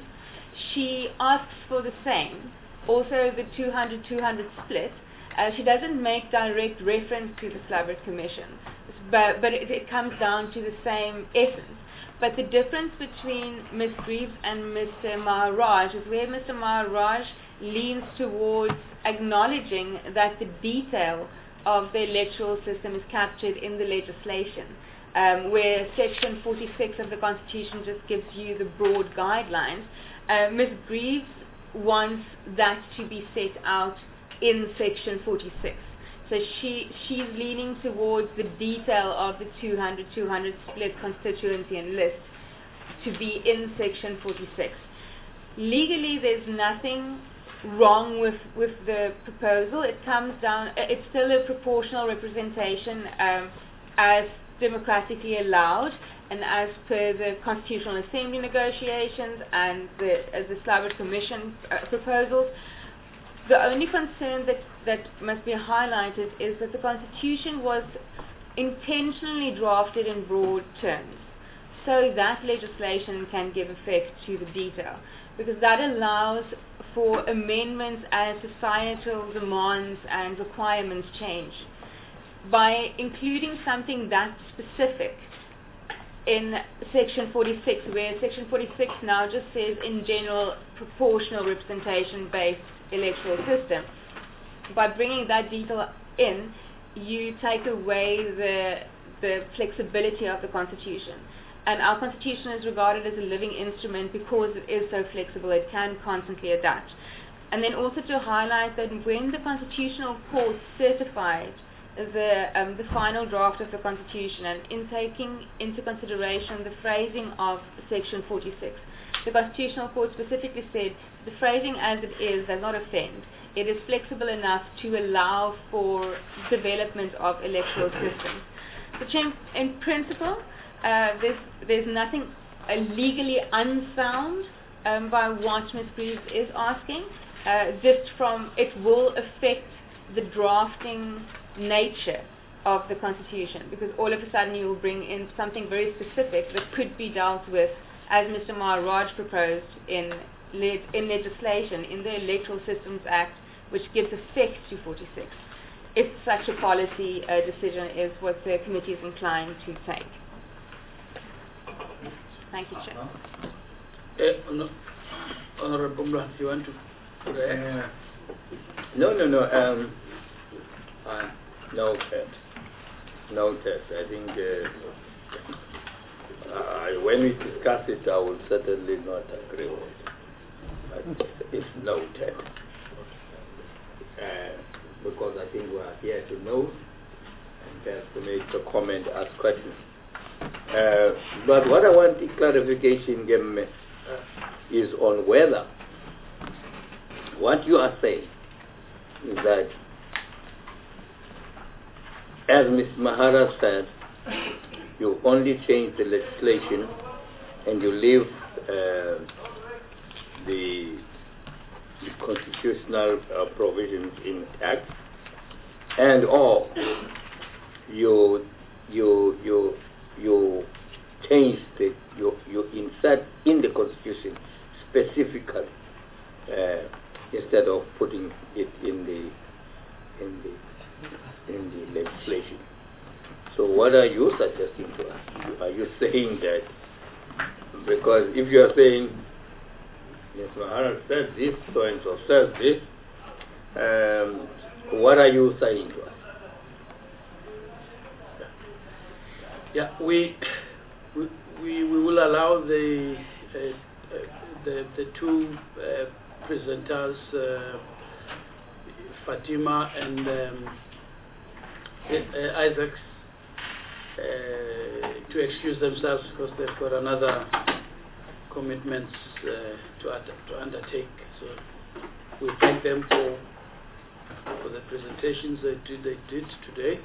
she asks for the same, also the two hundred two hundred split. Uh, she doesn't make direct reference to the Slabbert Commission, but, but it, it comes down to the same essence. But the difference between Miz Greaves and Mister Maharaj is where Mister Maharaj leans towards acknowledging that the detail of the electoral system is captured in the legislation, um, where Section forty-six of the Constitution just gives you the broad guidelines. Uh, Miz Greaves wants that to be set out in Section forty-six. So she she's leaning towards the detail of the two hundred two hundred split constituency and list to be in Section forty-six. Legally, there's nothing wrong with, with the proposal. It comes down, it's still a proportional representation um, as democratically allowed, and as per the Constitutional Assembly negotiations and the, uh, the Slabbert Commission uh, proposals. The only concern that, that must be highlighted is that the Constitution was intentionally drafted in broad terms so that legislation can give effect to the detail, because that allows for amendments as societal demands and requirements change. By including something that specific in Section forty-six, where Section forty-six now just says in general proportional representation-based electoral system, by bringing that detail in, you take away the, the flexibility of the Constitution. And our Constitution is regarded as a living instrument because it is so flexible, it can constantly adapt. And then also to highlight that when the Constitutional Court certified the, um, the final draft of the Constitution, and in taking into consideration the phrasing of Section forty-six, the Constitutional Court specifically said the phrasing as it is does not offend. It is flexible enough to allow for development of electoral systems. So in principle, uh, there's, there's nothing uh, legally unsound um, by what Miz Greaves is asking. uh, just from it will affect the drafting nature of the Constitution, because all of a sudden you will bring in something very specific that could be dealt with, as Mister Maharaj proposed in, le in legislation, in the Electoral Systems Act, which gives effect to forty-six, if such a policy uh, decision is what the committee is inclined to take. Thank you, Chair. Uh, no, Honorable Mla, you want to react? Uh, no, no, no. Um, uh, noted. Noted. I think uh, uh, when we discuss it, I will certainly not agree with it. But it's noted. Uh, because I think we are here to know and have to make a comment, ask questions. Uh, but what I want the clarification game is on whether what you are saying is that, as Miz Maharaj said, you only change the legislation and you leave uh, the, the constitutional uh, provisions intact, and or you you you you change the you you insert in the Constitution specifically uh, instead of putting it in the in the in the legislation. So what are you suggesting to us? Are you saying that because if you are saying Miz Maharaj said this, so and so says this, um, what are you saying to us? Yeah, we we we, we will allow the uh, uh, the the two uh, presenters, uh, Fatima and um, uh, Isaacs, uh, to excuse themselves because they've got another commitments uh, to to undertake. So we thank them for for the presentations they did they did today.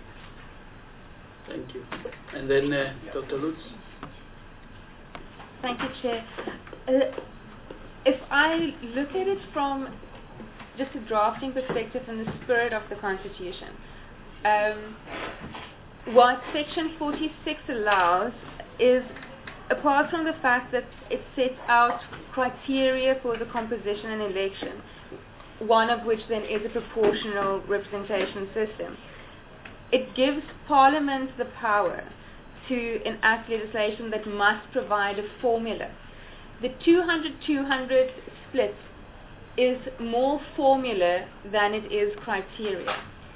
Thank you. And then uh, Doctor Lutz. Thank you, Chair. Uh, if I look at it from just a drafting perspective in the spirit of the Constitution, um, what Section forty-six allows is, apart from the fact that it sets out criteria for the composition and election, one of which then is a proportional representation system, it gives Parliament the power to enact legislation that must provide a formula. The two hundred two hundred split is more formula than it is criteria.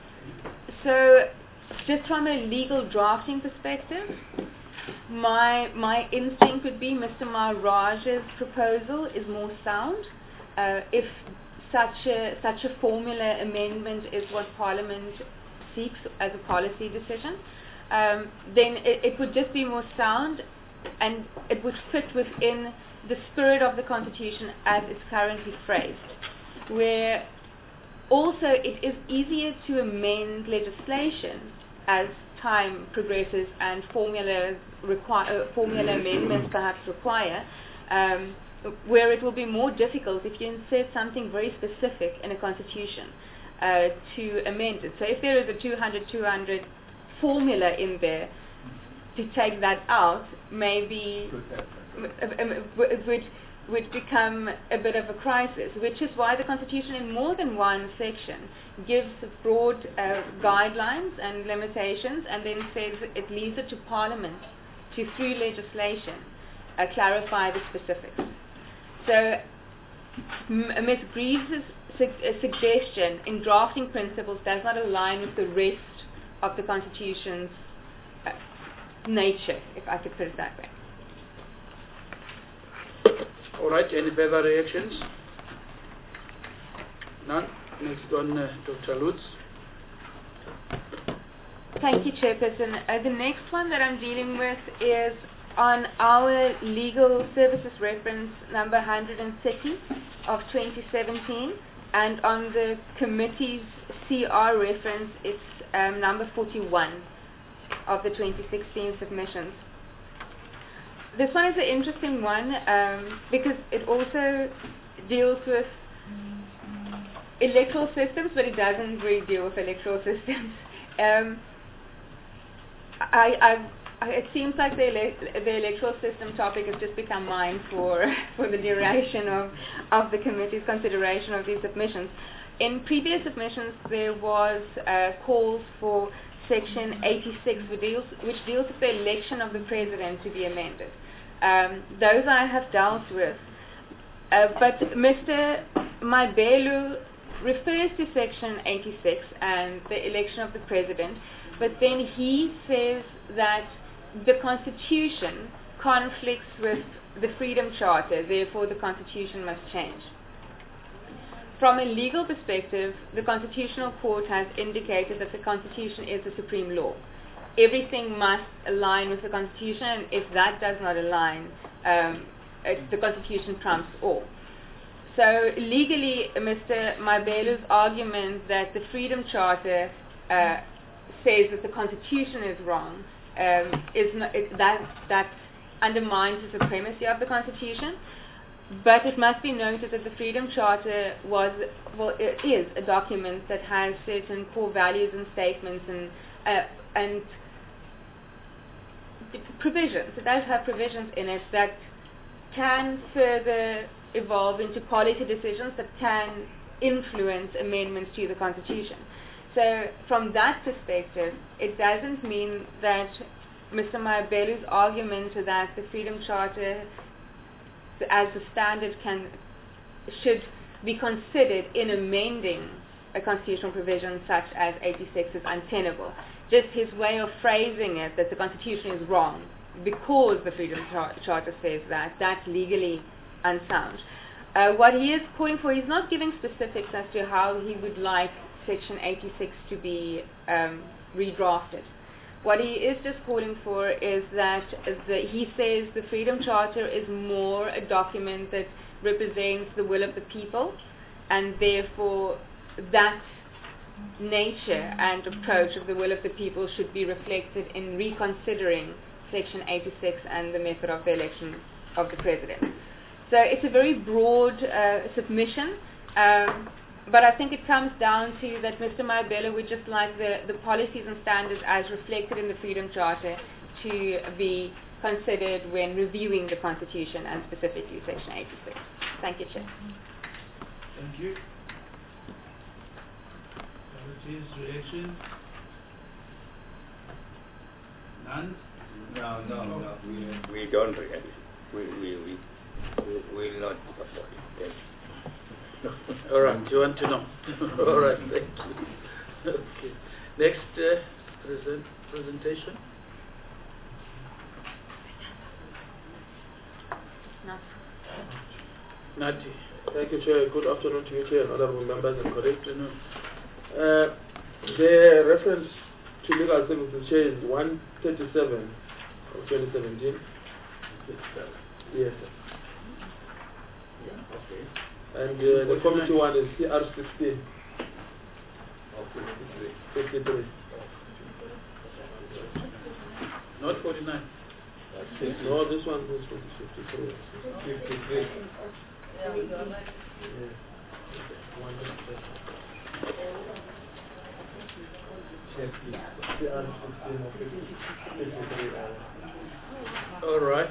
So just from a legal drafting perspective, my my instinct would be Mister Maharaj's proposal is more sound. Uh, if such a such a formula amendment is what Parliament seeks as a policy decision, um, then it, it would just be more sound, and it would fit within the spirit of the Constitution as it's currently phrased, where also it is easier to amend legislation as time progresses and formulas require, uh, formula amendments perhaps require, um, where it will be more difficult if you insert something very specific in a constitution uh, to amend it. So if there is a two hundred two hundred formula in there, to take that out maybe would would become a bit of a crisis, which is why the Constitution in more than one section gives broad uh, guidelines and limitations, and then says it leaves it to Parliament to, through legislation, uh, clarify the specifics. So Miz Greaves' su uh, suggestion in drafting principles does not align with the rest of the Constitution's uh, nature, if I could put it that way. All right, any further reactions? None? Next one, uh, Doctor Lutz. Thank you, Chairperson. Uh, the next one that I'm dealing with is on our legal services reference number one hundred thirty of twenty seventeen, and on the committee's C R reference, it's um, number forty-one of the twenty sixteen submissions. This one is an interesting one um, because it also deals with electoral systems, but it doesn't really deal with electoral systems. Um, I, I, I, it seems like the, ele- the electoral system topic has just become mine for for the duration of, of the committee's consideration of these submissions. In previous submissions, there was uh, calls for Section eighty-six, which deals, which deals with the election of the president, to be amended. Um, those I have dealt with. Uh, but Mister Maibelu refers to Section eighty-six and the election of the president, but then he says that the Constitution conflicts with the Freedom Charter, therefore the Constitution must change. From a legal perspective, the Constitutional Court has indicated that the Constitution is the supreme law. Everything must align with the Constitution, and if that does not align, um, it, the Constitution trumps all. So legally, Mister Maibelu's argument that the Freedom Charter uh, says that the Constitution is wrong um, is not, it, that that undermines the supremacy of the Constitution. But it must be noted that the Freedom Charter was, well, it is a document that has certain core values and statements and uh, and provisions. It does have provisions in it that can further evolve into policy decisions that can influence amendments to the Constitution. So from that perspective, it doesn't mean that Mister Maibelu's argument that the Freedom Charter as the standard can should be considered in amending a constitutional provision such as eighty-six is untenable. Just his way of phrasing it, that the Constitution is wrong because the Freedom Char- Charter says that, that's legally unsound. Uh, what he is calling for, he's not giving specifics as to how he would like Section eighty-six to be um, redrafted. What he is just calling for is that the, he says the Freedom Charter is more a document that represents the will of the people, and therefore that nature and approach of the will of the people should be reflected in reconsidering Section eighty-six and the method of the election of the president. So it's a very broad uh, submission. Um, But I think it comes down to that Mister Maibelu would just like the, the policies and standards as reflected in the Freedom Charter to be considered when reviewing the Constitution and specifically Section eighty-six. Thank you, Chair. Thank you. Committee's reaction? None? No, no, no. We, we don't really. We, we, we, we will not support it. Yes. All right, you want to know? All right, thank you. Okay. Next uh, present presentation. No. Nati. Thank you, Chair. Good afternoon to you, Chair, and honorable members and colleagues. Uh, the reference to legal services, Chair, is one thirty-seven of twenty seventeen. Yes, sir. Yeah, okay. And uh, the committee one is C R sixteen. fifty-three. Not forty-nine. No, this one is fifty-three. fifty-three. All right.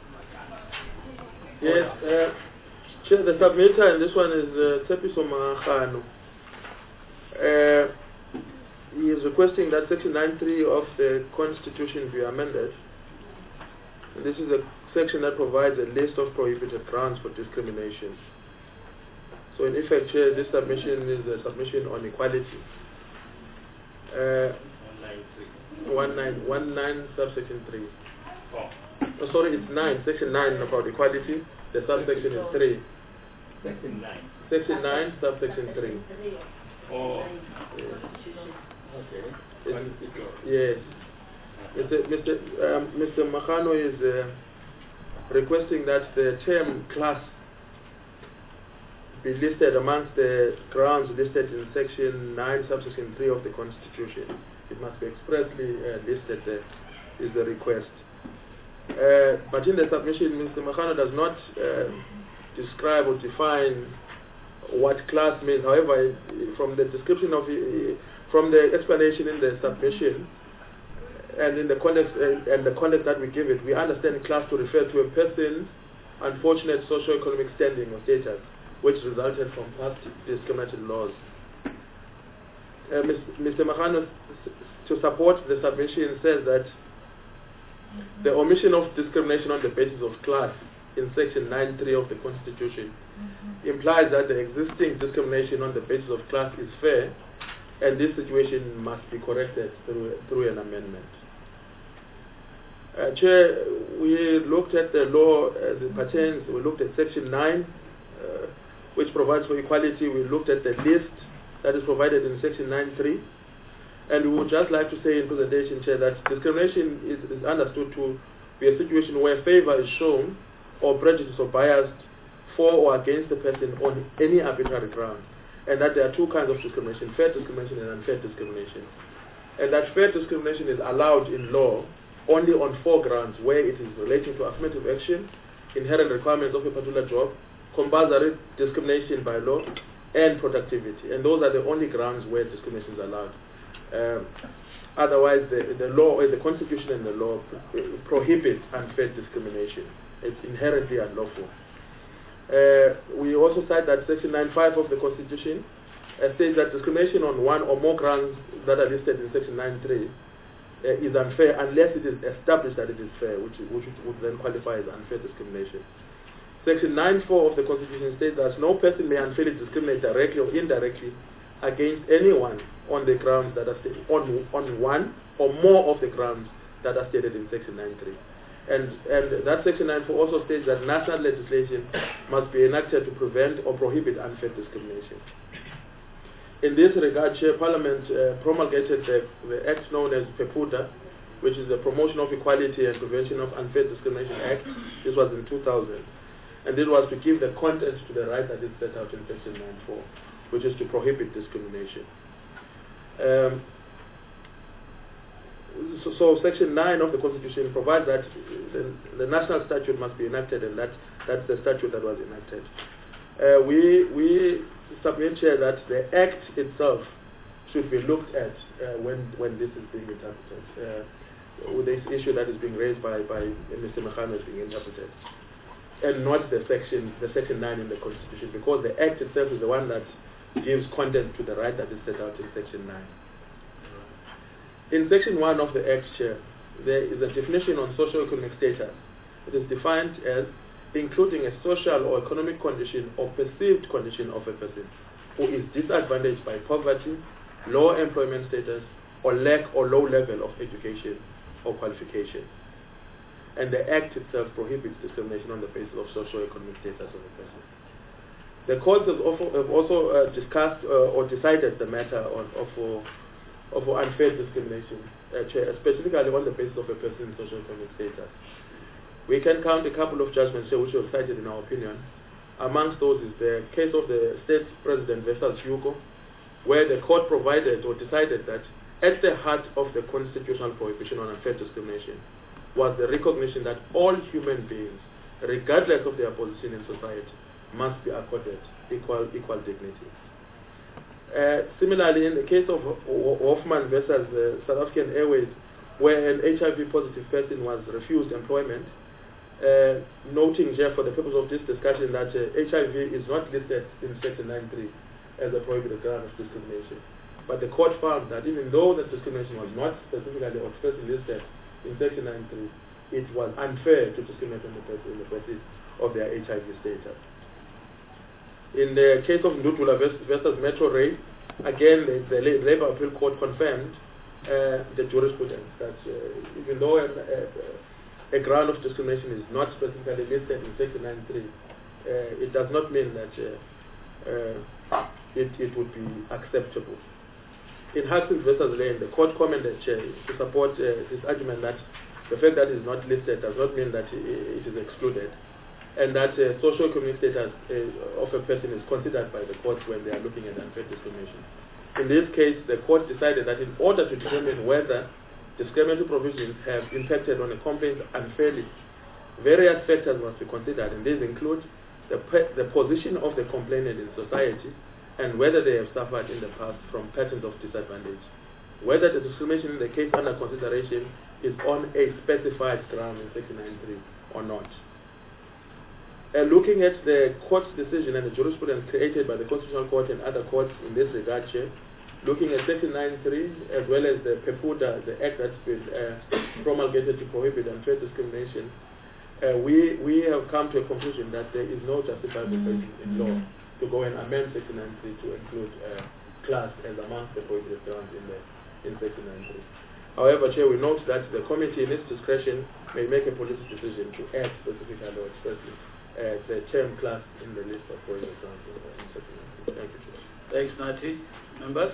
Yes, uh, Chair, the submitter in this one is uh, Tsepiso Mahano. Uh, he is requesting that Section nine three of the Constitution be amended. And this is a section that provides a list of prohibited grounds for discrimination. So in effect, Chair, this submission is a submission on equality. Uh, one nine one nine subsection three. Oh. Oh, sorry, it's nine. Section nine about equality. The subsection is three. Section nine. Section nine, subsection three. Oh. Yes. Okay. It's, yes. Mister Mister Um, Mister Mahano is uh, requesting that the term class be listed amongst the grounds listed in Section nine, subsection three of the Constitution. It must be expressly uh, listed there, is the request. Uh, but in the submission, Mister Mahano does not uh, describe or define what class means. However, from the description of, uh, from the explanation in the submission, and in the context uh, and the context that we give it, we understand class to refer to a person's unfortunate socio-economic standing or status, which resulted from past discriminatory laws. Uh, Mister Magano, to support the submission, says that the omission of discrimination on the basis of class in Section nine three of the Constitution mm-hmm. implies that the existing discrimination on the basis of class is fair, and this situation must be corrected through, through an amendment. Uh, Chair, we looked at the law as it pertains. We looked at Section nine, uh, which provides for equality. We looked at the list that is provided in Section nine three. And we would just like to say in presentation, Chair, that discrimination is, is understood to be a situation where favor is shown or prejudice or bias for or against the person on any arbitrary ground. And that there are two kinds of discrimination, fair discrimination and unfair discrimination. And that fair discrimination is allowed in law only on four grounds, where it is relating to affirmative action, inherent requirements of a particular job, compulsory discrimination by law, and productivity. And those are the only grounds where discrimination is allowed. Um, otherwise, the, the law, the Constitution and the law prohibit unfair discrimination. It's inherently unlawful. Uh, we also cite that Section nine five of the Constitution uh, states that discrimination on one or more grounds that are listed in Section nine three uh, is unfair unless it is established that it is fair, which, which would then qualify as unfair discrimination. Section nine four of the Constitution states that no person may unfairly discriminate directly or indirectly against anyone on the grounds that are stated, on, on one or more of the grounds that are stated in Section nine three. And, and that Section nine four also states that national legislation must be enacted to prevent or prohibit unfair discrimination. In this regard, Chair, Parliament uh, promulgated the, the act known as PEPUDA, which is the Promotion of Equality and Prevention of Unfair Discrimination Act. This was in two thousand. And this was to give the content to the right that is set out in Section nine four, which is to prohibit discrimination. Um, so, so Section nine of the Constitution provides that the, the national statute must be enacted, and that, that's the statute that was enacted. Uh, we, we submit here that the Act itself should be looked at uh, when, when this is being interpreted, uh, with this issue that is being raised by, by Mister Magano is being interpreted, and not the section, the Section nine in the Constitution, because the Act itself is the one that gives content to the right that is set out in Section nine. In Section one of the Act, Chair, there is a definition on socio-economic status. It is defined as including a social or economic condition or perceived condition of a person who is disadvantaged by poverty, low employment status, or lack or low level of education or qualification. And the Act itself prohibits discrimination on the basis of socio-economic status of a person. The courts have also, have also uh, discussed uh, or decided the matter on, of, uh, of unfair discrimination, uh, specifically on the basis of a person's socio-economic status. We can count a couple of judgments here which we have cited in our opinion. Amongst those is the case of the state president versus Hugo, where the court provided or decided that at the heart of the constitutional prohibition on unfair discrimination was the recognition that all human beings, regardless of their position in society, must be accorded equal equal dignity. Uh, similarly, in the case of Hoffman versus uh, South African Airways, where an H I V positive person was refused employment, uh, noting here for the purpose of this discussion that uh, H I V is not listed in Section nine three as a prohibited ground of discrimination. But the court found that even though the discrimination was not specifically or expressly listed in Section nine three, it was unfair to discriminate on the basis of their H I V status. In the case of Ndutula versus Metro Rail, again, the, the Labour Appeal Court confirmed uh, the jurisprudence that uh, even though a, a, a ground of discrimination is not specifically listed in Section nine three, uh, it does not mean that uh, uh, it, it would be acceptable. In Haskins versus Lane, the court commented uh, to support uh, this argument that the fact that it is not listed does not mean that it, it is excluded, and that uh, socio-economic status uh, of a person is considered by the courts when they are looking at unfair discrimination. In this case, the court decided that in order to determine whether discriminatory provisions have impacted on a complaint unfairly, various factors must be considered, and these include the, pe- the position of the complainant in society, and whether they have suffered in the past from patterns of disadvantage. Whether the discrimination in the case under consideration is on a specified ground in Section ninety-three or not. Uh, looking at the court's decision and the jurisprudence created by the Constitutional Court and other courts in this regard, Chair, looking at Section ninety-three as well as the PEPUDA, the act that's been uh, promulgated to prohibit unfair discrimination, uh, we, we have come to a conclusion that there is no justifiable basis in law to go and amend Section ninety-three to include uh, class as amongst the prohibited grounds in, the, in Section ninety-three. However, Chair, we note that the committee in its discretion may make a policy decision to add specifically or expressly uh, the term class in the list of prohibited grounds in, in Section ninety-three. Thank you, Chair. Thanks, Nati. Members?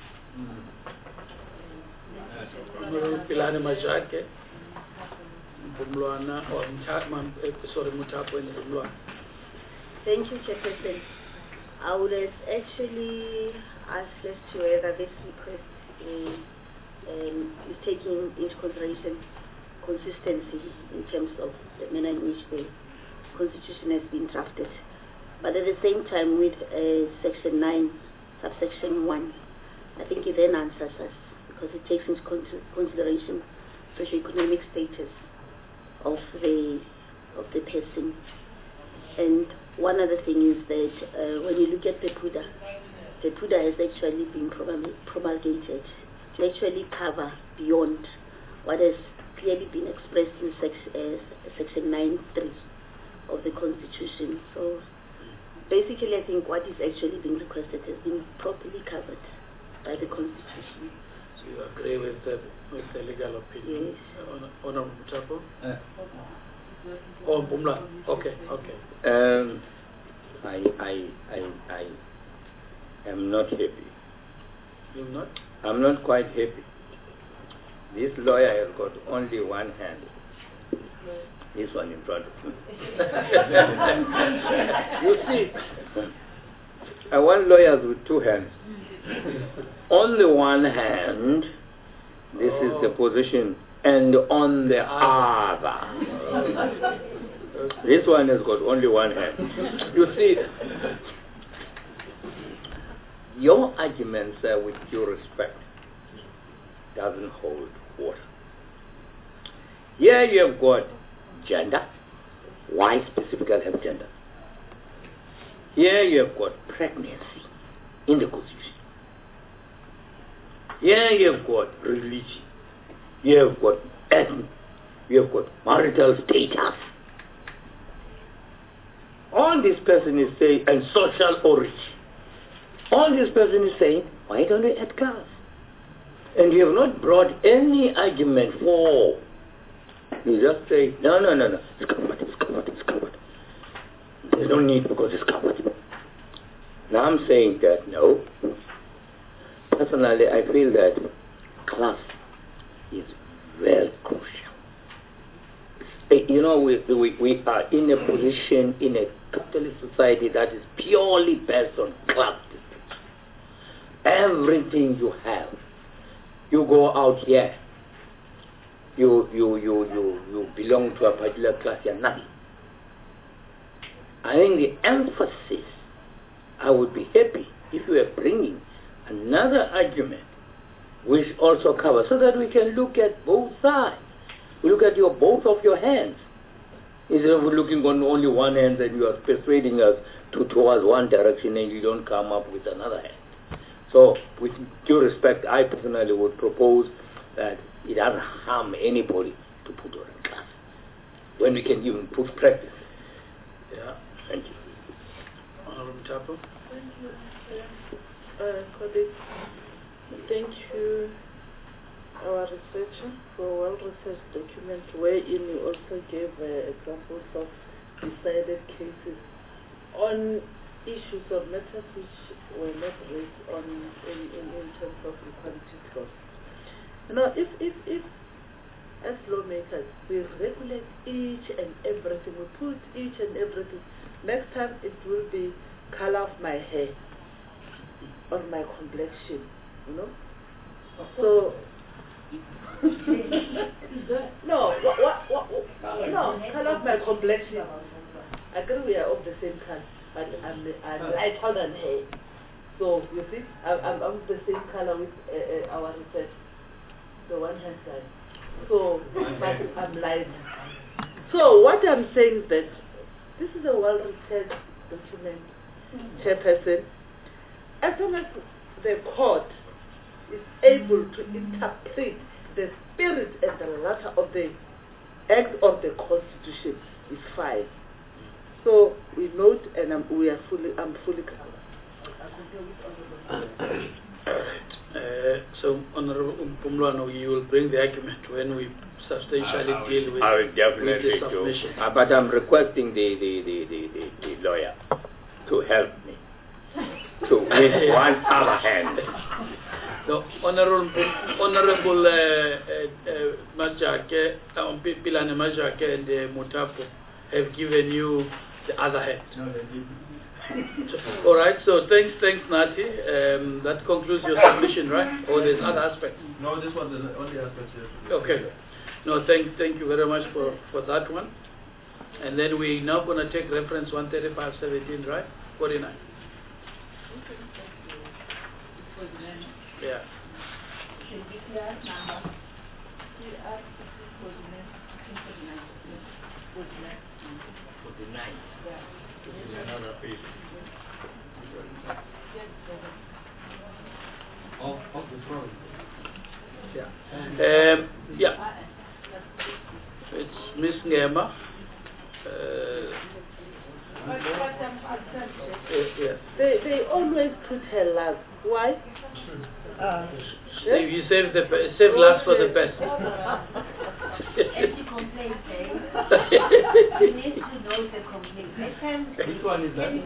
Honorable Pilane Majake, Bumluana, or Mtapman, sorry, Mutapo and Bumluana. Thank you, Chairperson. I would have actually asked as to whether this request is, um, is taking into consideration consistency in terms of the manner in which the Constitution has been drafted. But at the same time, with uh, Section nine, subsection one, I think it then answers us because it takes into con consideration socio-economic status of the of the person. And one other thing is that uh, when you look at PEPUDA, PEPUDA has actually been promulgated to actually cover beyond what has clearly been expressed in sec uh, Section nine three of the Constitution. So basically, I think what is actually being requested has been properly covered by the Constitution. So you agree with the, with the legal opinion? Yes. Uh, Honorable Mutapo? Uh. Oh, Bumla. Okay, okay. Um, I, I, I, I am not happy. You're not? I'm not quite happy. This lawyer has got only one hand. This one in front of me. You see, I want lawyers with two hands. On the one hand, this oh. is the position, and on the other, this one has got only one hand. You see, your arguments, uh, with due respect, doesn't hold water. Here you have got gender. Why specifically have gender? Here you have got pregnancy in the Constitution. Here you have got religion. You have got ethnic. You have got marital status. All this person is saying, and social origin. All this person is saying, why don't we add class? And you have not brought any argument for. You just say, no, no, no, no, it's covered, it's covered, it's covered. There's no need because it's covered. Now I'm saying that, no. Personally, I feel that class is very crucial. You know, we, we, we are in a position in a capitalist society that is purely based on class distinction. Everything you have, you go out here, you, you, you, you, you belong to a particular class, you're nothing. I think the emphasis, I would be happy if you were bringing another argument which also covers, so that we can look at both sides. We look at your both of your hands. Instead of looking on only one hand and you are persuading us to towards one direction and you don't come up with another hand. So, with due respect, I personally would propose that it doesn't harm anybody to put on a class when we can even put practice. Yeah. Thank you. Honorable Mutapo. Thank you, uh, colleague. Thank you, our researcher, for a well-researched document wherein you also gave uh, examples of decided cases on issues or matters which were not raised on in, in, in terms of equality clause. You know, if, if, if as lawmakers we regulate each and everything, we put each and everything, next time it will be color of my hair or my complexion, you know. So no, what, what, what, what, no, color of my complexion. I agree we are of the same color, but I'm, I'm lighter than her. So, you see, I'm, I'm of the same color with uh, uh, our research, the one hand side. So, but I'm light. So, what I'm saying is that this is a well-researched document, Chairperson. As long as the court is able to interpret the spirit and the letter of the Act of the Constitution, is fine. So, we note and um, we are fully, I'm fully covered. Uh, so, Honorable Pumlano, you will bring the argument when we substantially I, I deal with, I will definitely with the do. submission. Uh, but I'm requesting the, the, the, the, the, the lawyer to help me, to with one other hand. So, Honorable, Honorable uh, uh, uh, Majake, um, Pilane Majake and uh, Mutapo have given you the other hand. No, they didn't. All right, so thanks, thanks, Nati. Um, that concludes your submission, right? Or there's other aspects? No, this was the only aspect here. Okay. No, thank, thank you very much for, for that one. And then we're now going to take reference one thirty-five seventeen, right? forty-nine. Yeah. Of, of the throne. Yeah. Um, yeah. It's Miss Ngema. Uh, yes, yes. They, they always put her last. Why? Uh, Save, you save the be- save last for the best. You need to know the complaint. Next time, Which one is that?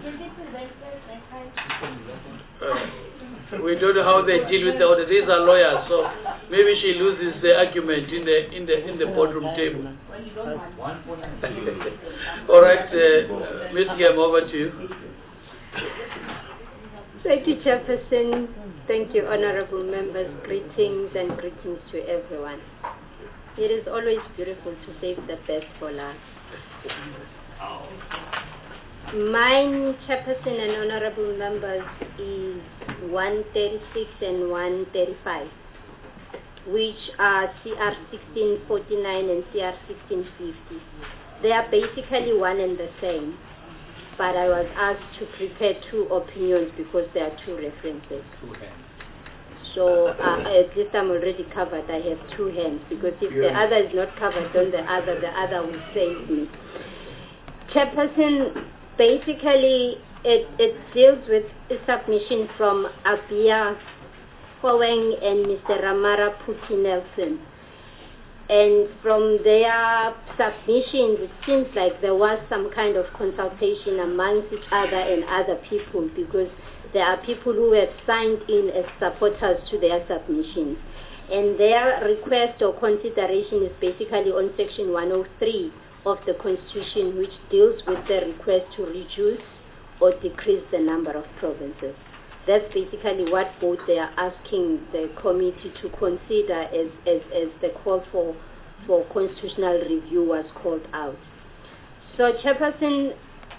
Uh, we don't know how they deal with the order. These are lawyers, so maybe she loses the argument in the in the in the boardroom table. All right, uh, Miz Ngema, over to you. Thank you, Chairperson. Thank you, honorable members. Greetings and greetings to everyone. It is always beautiful to save the best for last. Mine, Chairperson and honorable members, is one thirty-six and one thirty-five, which are C R sixteen forty-nine and C R sixteen fifty. They are basically one and the same, but I was asked to prepare two opinions because there are two references. Two hands. So uh, at least I'm already covered. I have two hands, because if the other is not covered, then the other, the other will save me. Chairperson, basically it, it deals with a submission from Abia Foweng and Mister Ramara Puti Nelson. And from their submissions, it seems like there was some kind of consultation amongst each other and other people, because there are people who have signed in as supporters to their submissions. And their request or consideration is basically on Section one oh three of the Constitution, which deals with the request to reduce or decrease the number of provinces. That's basically what both they are asking the committee to consider as, as, as the call for, for constitutional review was called out. So, Chairperson,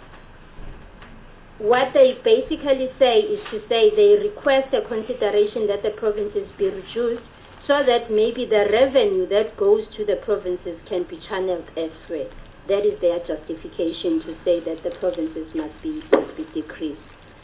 what they basically say is to say they request a consideration that the provinces be reduced so that maybe the revenue that goes to the provinces can be channeled elsewhere. That is their justification to say that the provinces must be, must be decreased.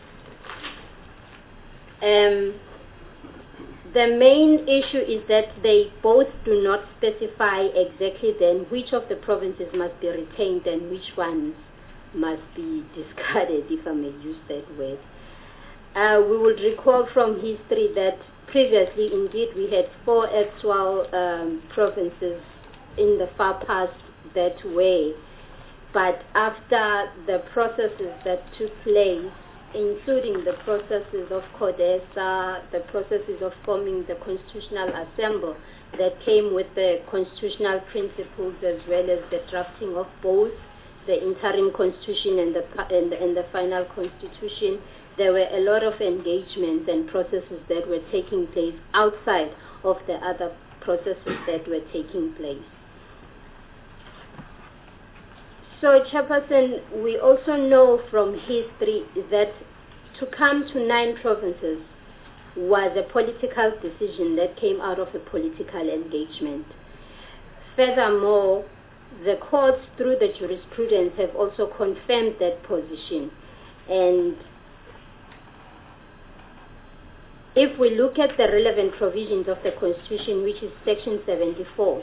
Um, the main issue is that they both do not specify exactly then which of the provinces must be retained and which ones must be discarded, if I may use that word. Uh, we would recall from history that previously, indeed, we had four actual um, provinces in the far past that way. But after the processes that took place, including the processes of CODESA, the processes of forming the Constitutional Assembly that came with the constitutional principles, as well as the drafting of both the interim constitution and the, and, and the final constitution, there were a lot of engagements and processes that were taking place outside of the other processes that were taking place. So, Chairperson, we also know from history that to come to nine provinces was a political decision that came out of a political engagement. Furthermore, the courts through the jurisprudence have also confirmed that position. And if we look at the relevant provisions of the Constitution, which is Section seventy-four,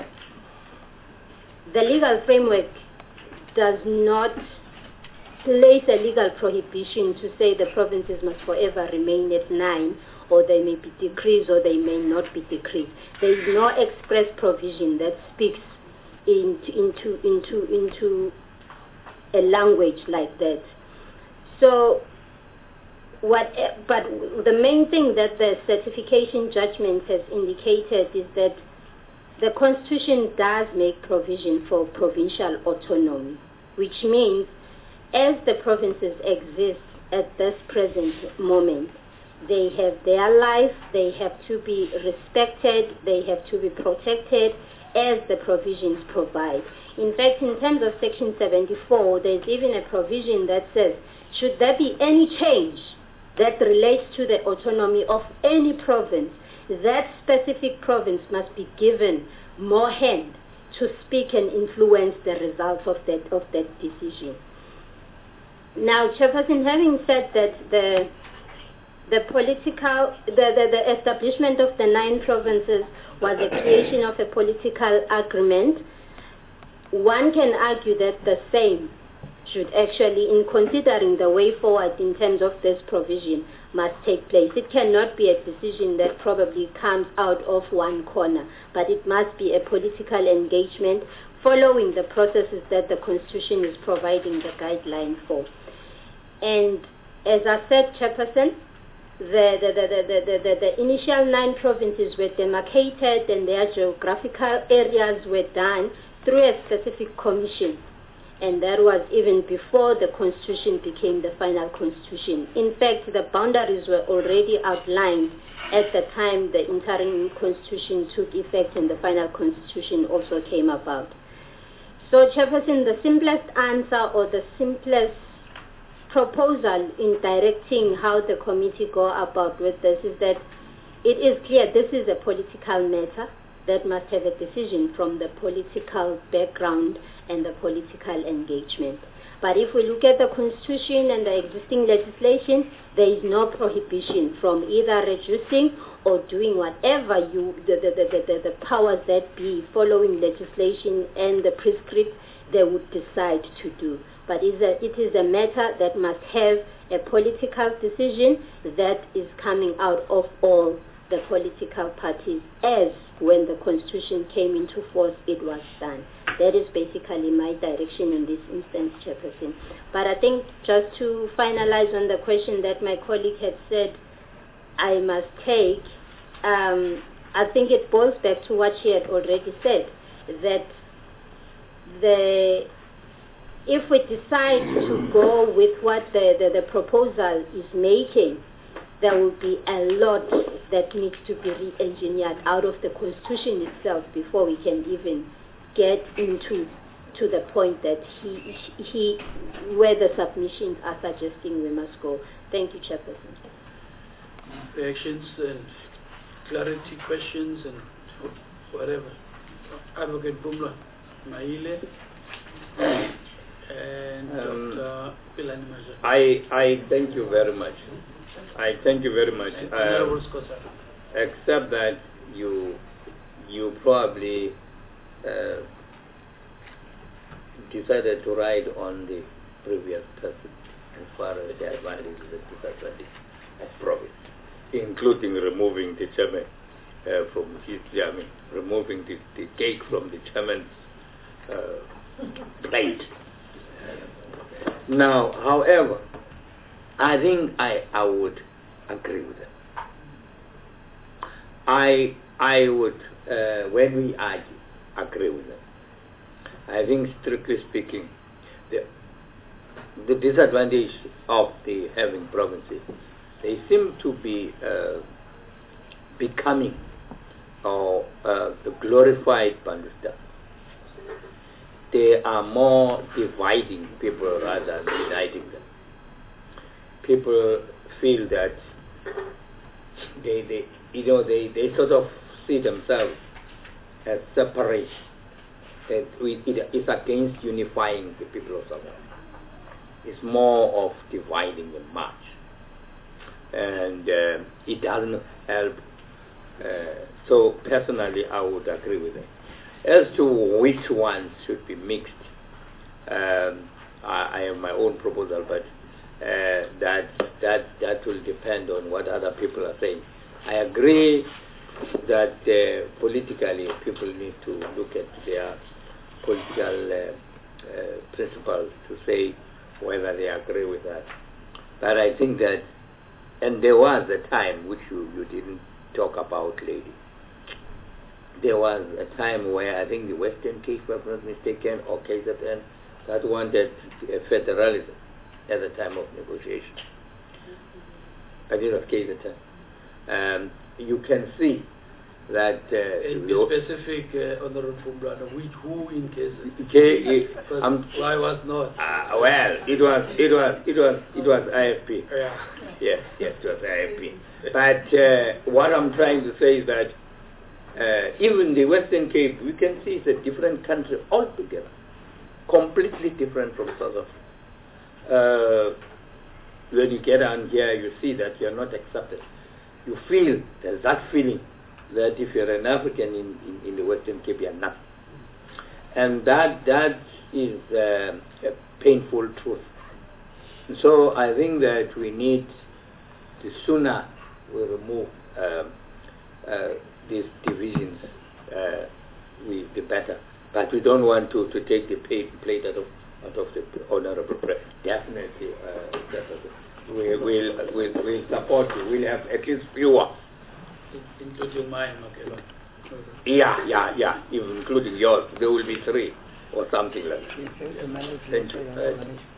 the legal framework does not place a legal prohibition to say the provinces must forever remain at nine, or they may be decreased or they may not be decreased. There is no express provision that speaks into, into, into, into a language like that. So, what, but the main thing that the certification judgment has indicated is that the Constitution does make provision for provincial autonomy, which means as the provinces exist at this present moment, they have their life, they have to be respected, they have to be protected as the provisions provide. In fact, in terms of Section seventy-four, there's even a provision that says, should there be any change that relates to the autonomy of any province, that specific province must be given more hand to speak and influence the results of that, of that decision. Now, Chairperson, having said that the the political, the, the, the establishment of the nine provinces was a creation of a political agreement, one can argue that the same should actually, in considering the way forward in terms of this provision, must take place. It cannot be a decision that probably comes out of one corner, but it must be a political engagement following the processes that the Constitution is providing the guideline for. And as I said, Chairperson, the, the, the, the, the, the, the initial nine provinces were demarcated and their geographical areas were done through a specific commission. And that was even before the Constitution became the final Constitution. In fact, the boundaries were already outlined at the time the interim Constitution took effect and the final Constitution also came about. So, Chairperson, the simplest answer or the simplest proposal in directing how the committee go about with this is that it is clear this is a political matter that must have a decision from the political background and the political engagement. But if we look at the Constitution and the existing legislation, there is no prohibition from either reducing or doing whatever you, the, the, the, the, the powers that be, following legislation and the prescript they would decide to do. But it is, a, it is a matter that must have a political decision that is coming out of all the political parties, as when the Constitution came into force, it was done. That is basically my direction in this instance, Chairperson. But I think just to finalize on the question that my colleague had said I must take, um, I think it boils back to what she had already said, that the if we decide to go with what the, the, the proposal is making, there will be a lot that needs to be re-engineered out of the Constitution itself before we can even get into to the point that he, he where the submissions are suggesting we must go. Thank you, Chairperson. Reactions and clarity questions and whatever. Advocate Bumla Maile and Um, Doctor Pilani Maja. I, I thank you very much. I thank you very much. And Uh, Honorable Scotta. except that you you probably uh, decided to ride on the previous person as far as the advantages and disadvantages of province, including removing the chairman uh, from his, I mean, removing the, the cake from the chairman's uh, plate. Now, however, I think I, I would agree with that. I I would, uh, when we argue, agree with them. I think, strictly speaking, the the disadvantage of the having provinces, they seem to be uh, becoming or uh, the glorified Bantustan. they are more dividing people rather than uniting them. People feel that they, they you know, they, they sort of see themselves as separate. That we, it is against unifying the people of South Africa. It's more of dividing them much. And uh, it doesn't help. Uh, so personally, I would agree with it. As to which ones should be mixed, um, I, I have my own proposal, but uh, that that that will depend on what other people are saying. I agree that uh, politically people need to look at their political uh, uh, principles to say whether they agree with that. But I think that, and there was a time which you, you didn't talk about, lady. There was a time where I think the Western Cape, if I'm not mistaken, or K Z N, that wanted uh, federalism at the time of negotiation. I did of K Z N. Um, you can see that uh, and be specific, uh, Honorable Fumblana, which who in K Z K, um, why was not? Uh, well, it was it was it was it was I F P. Yeah. Yes, yes, it was I F P. But uh, what I'm trying to say is that uh, even the Western Cape, we can see it's a different country altogether, completely different from South Africa. Uh, when you get on here, you see that you're not accepted. You feel there's that feeling that if you're an African in, in, in the Western Cape, you're not. And that that is uh, a painful truth. So I think that we need, the sooner we remove uh, uh, these divisions, uh, we, the better. But we don't want to, to take the plate, plate out of out of the honorable president. Definitely, uh, definitely. We will we'll, we'll support you. We'll have at least fewer. Including mine, okay. No. Yeah, yeah, yeah, even including yours. There will be three or something like that. Thank you. Uh,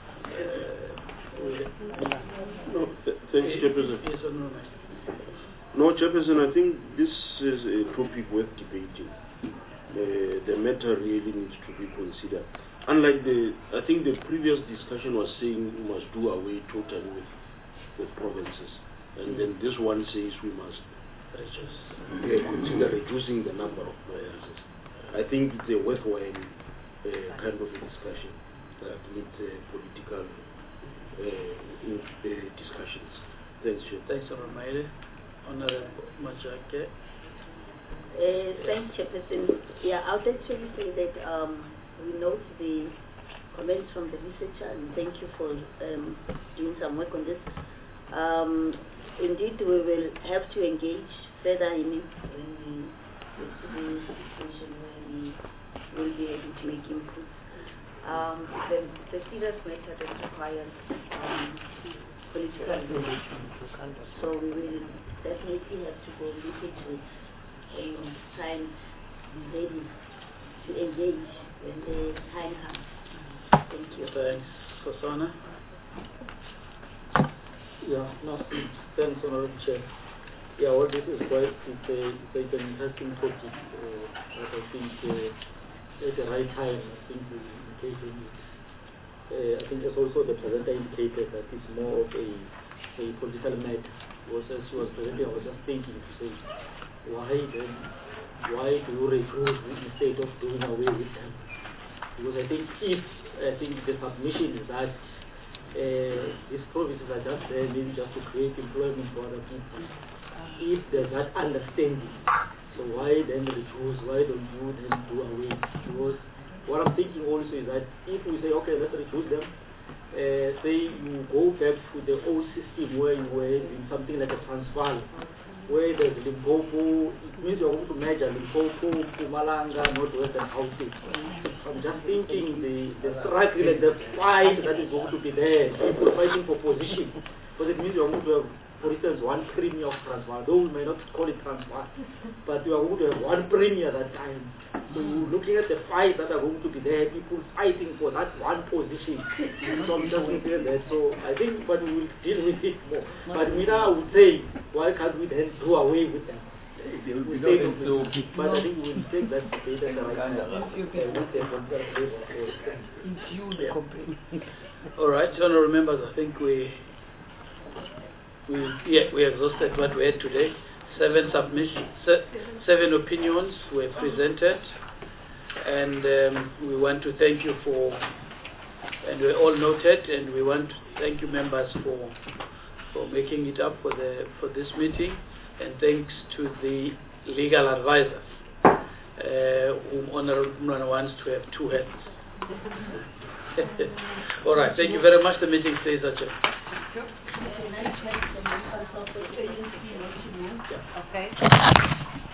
no, th thanks, Chairperson. Yes or no? No, Chairperson, I think this is a topic worth debating. Uh, the matter really needs to be considered. Unlike the, I think the previous discussion was saying we must do away totally with, with provinces. And then this one says we must uh, consider reducing the number of provinces. I think it's a worthwhile uh, kind of a discussion that needs uh, political uh, in, uh, discussions. Thanks, Chair. Thanks, Honorable Maile. Honorable Majake. Uh, thanks, Chairperson. Yeah, I'll actually say that um, we note the comments from the researcher, and thank you for um, doing some work on this. Um, indeed, we will have to engage further in it when we get to the situation where we will be able to make inputs. Um, the, the serious matter that requires um, political action. So we will definitely have to go look into it and try and be ready to engage when the time comes. Thank you. Thanks, Kosana. Yeah, no, thanks, Honorable Chair. Yeah, well, this is quite, it's, a, it's an interesting topic, uh, but I think uh, at the right time, I think we engage in it. Uh, I think as also the presenter indicated that it's more of a, a political matter. Was as she was presenting, I was just thinking to say, why then, why do you recruit instead of doing away with them? Because I think if, I think the submission is that uh, these provinces are just there maybe just to create employment for other people. If there's that understanding, so why then reduce, why don't you then do away? Because what I'm thinking also is that if we say, okay, let's reduce them, uh, say you go back to the old system where you were in something like a transfer, where there's Limpopo, it means you're going to measure Limpopo, Mpumalanga, Northwestern Gauteng. I'm just thinking the, the struggle and the fight that is going to be there, people fighting for position, because it means you're going to have, for instance, one premier of Transvaal, though we may not call it Transvaal, but you are going to have one premier at that time. So you're looking at the fight that are going to be there, people fighting for that one position. So I'm just looking at that. So I think, but we will deal with it more. But Mina would say, why can't we then do away with them? Uh, There will be we no take- end to But I think we'll take that debate at the right time. Uh, with the consultation, uh, All right, honourable members, I think we we yeah we exhausted what we had today. Seven submissions, se seven opinions were presented, and um, we want to thank you for, and we all noted, and we want to thank you members for for making it up for the for this meeting, and thanks to the legal advisors, uh, whom Honourable Mrwana wants to have two heads. All right, thank you very much. The meeting stays adjourned. Okay.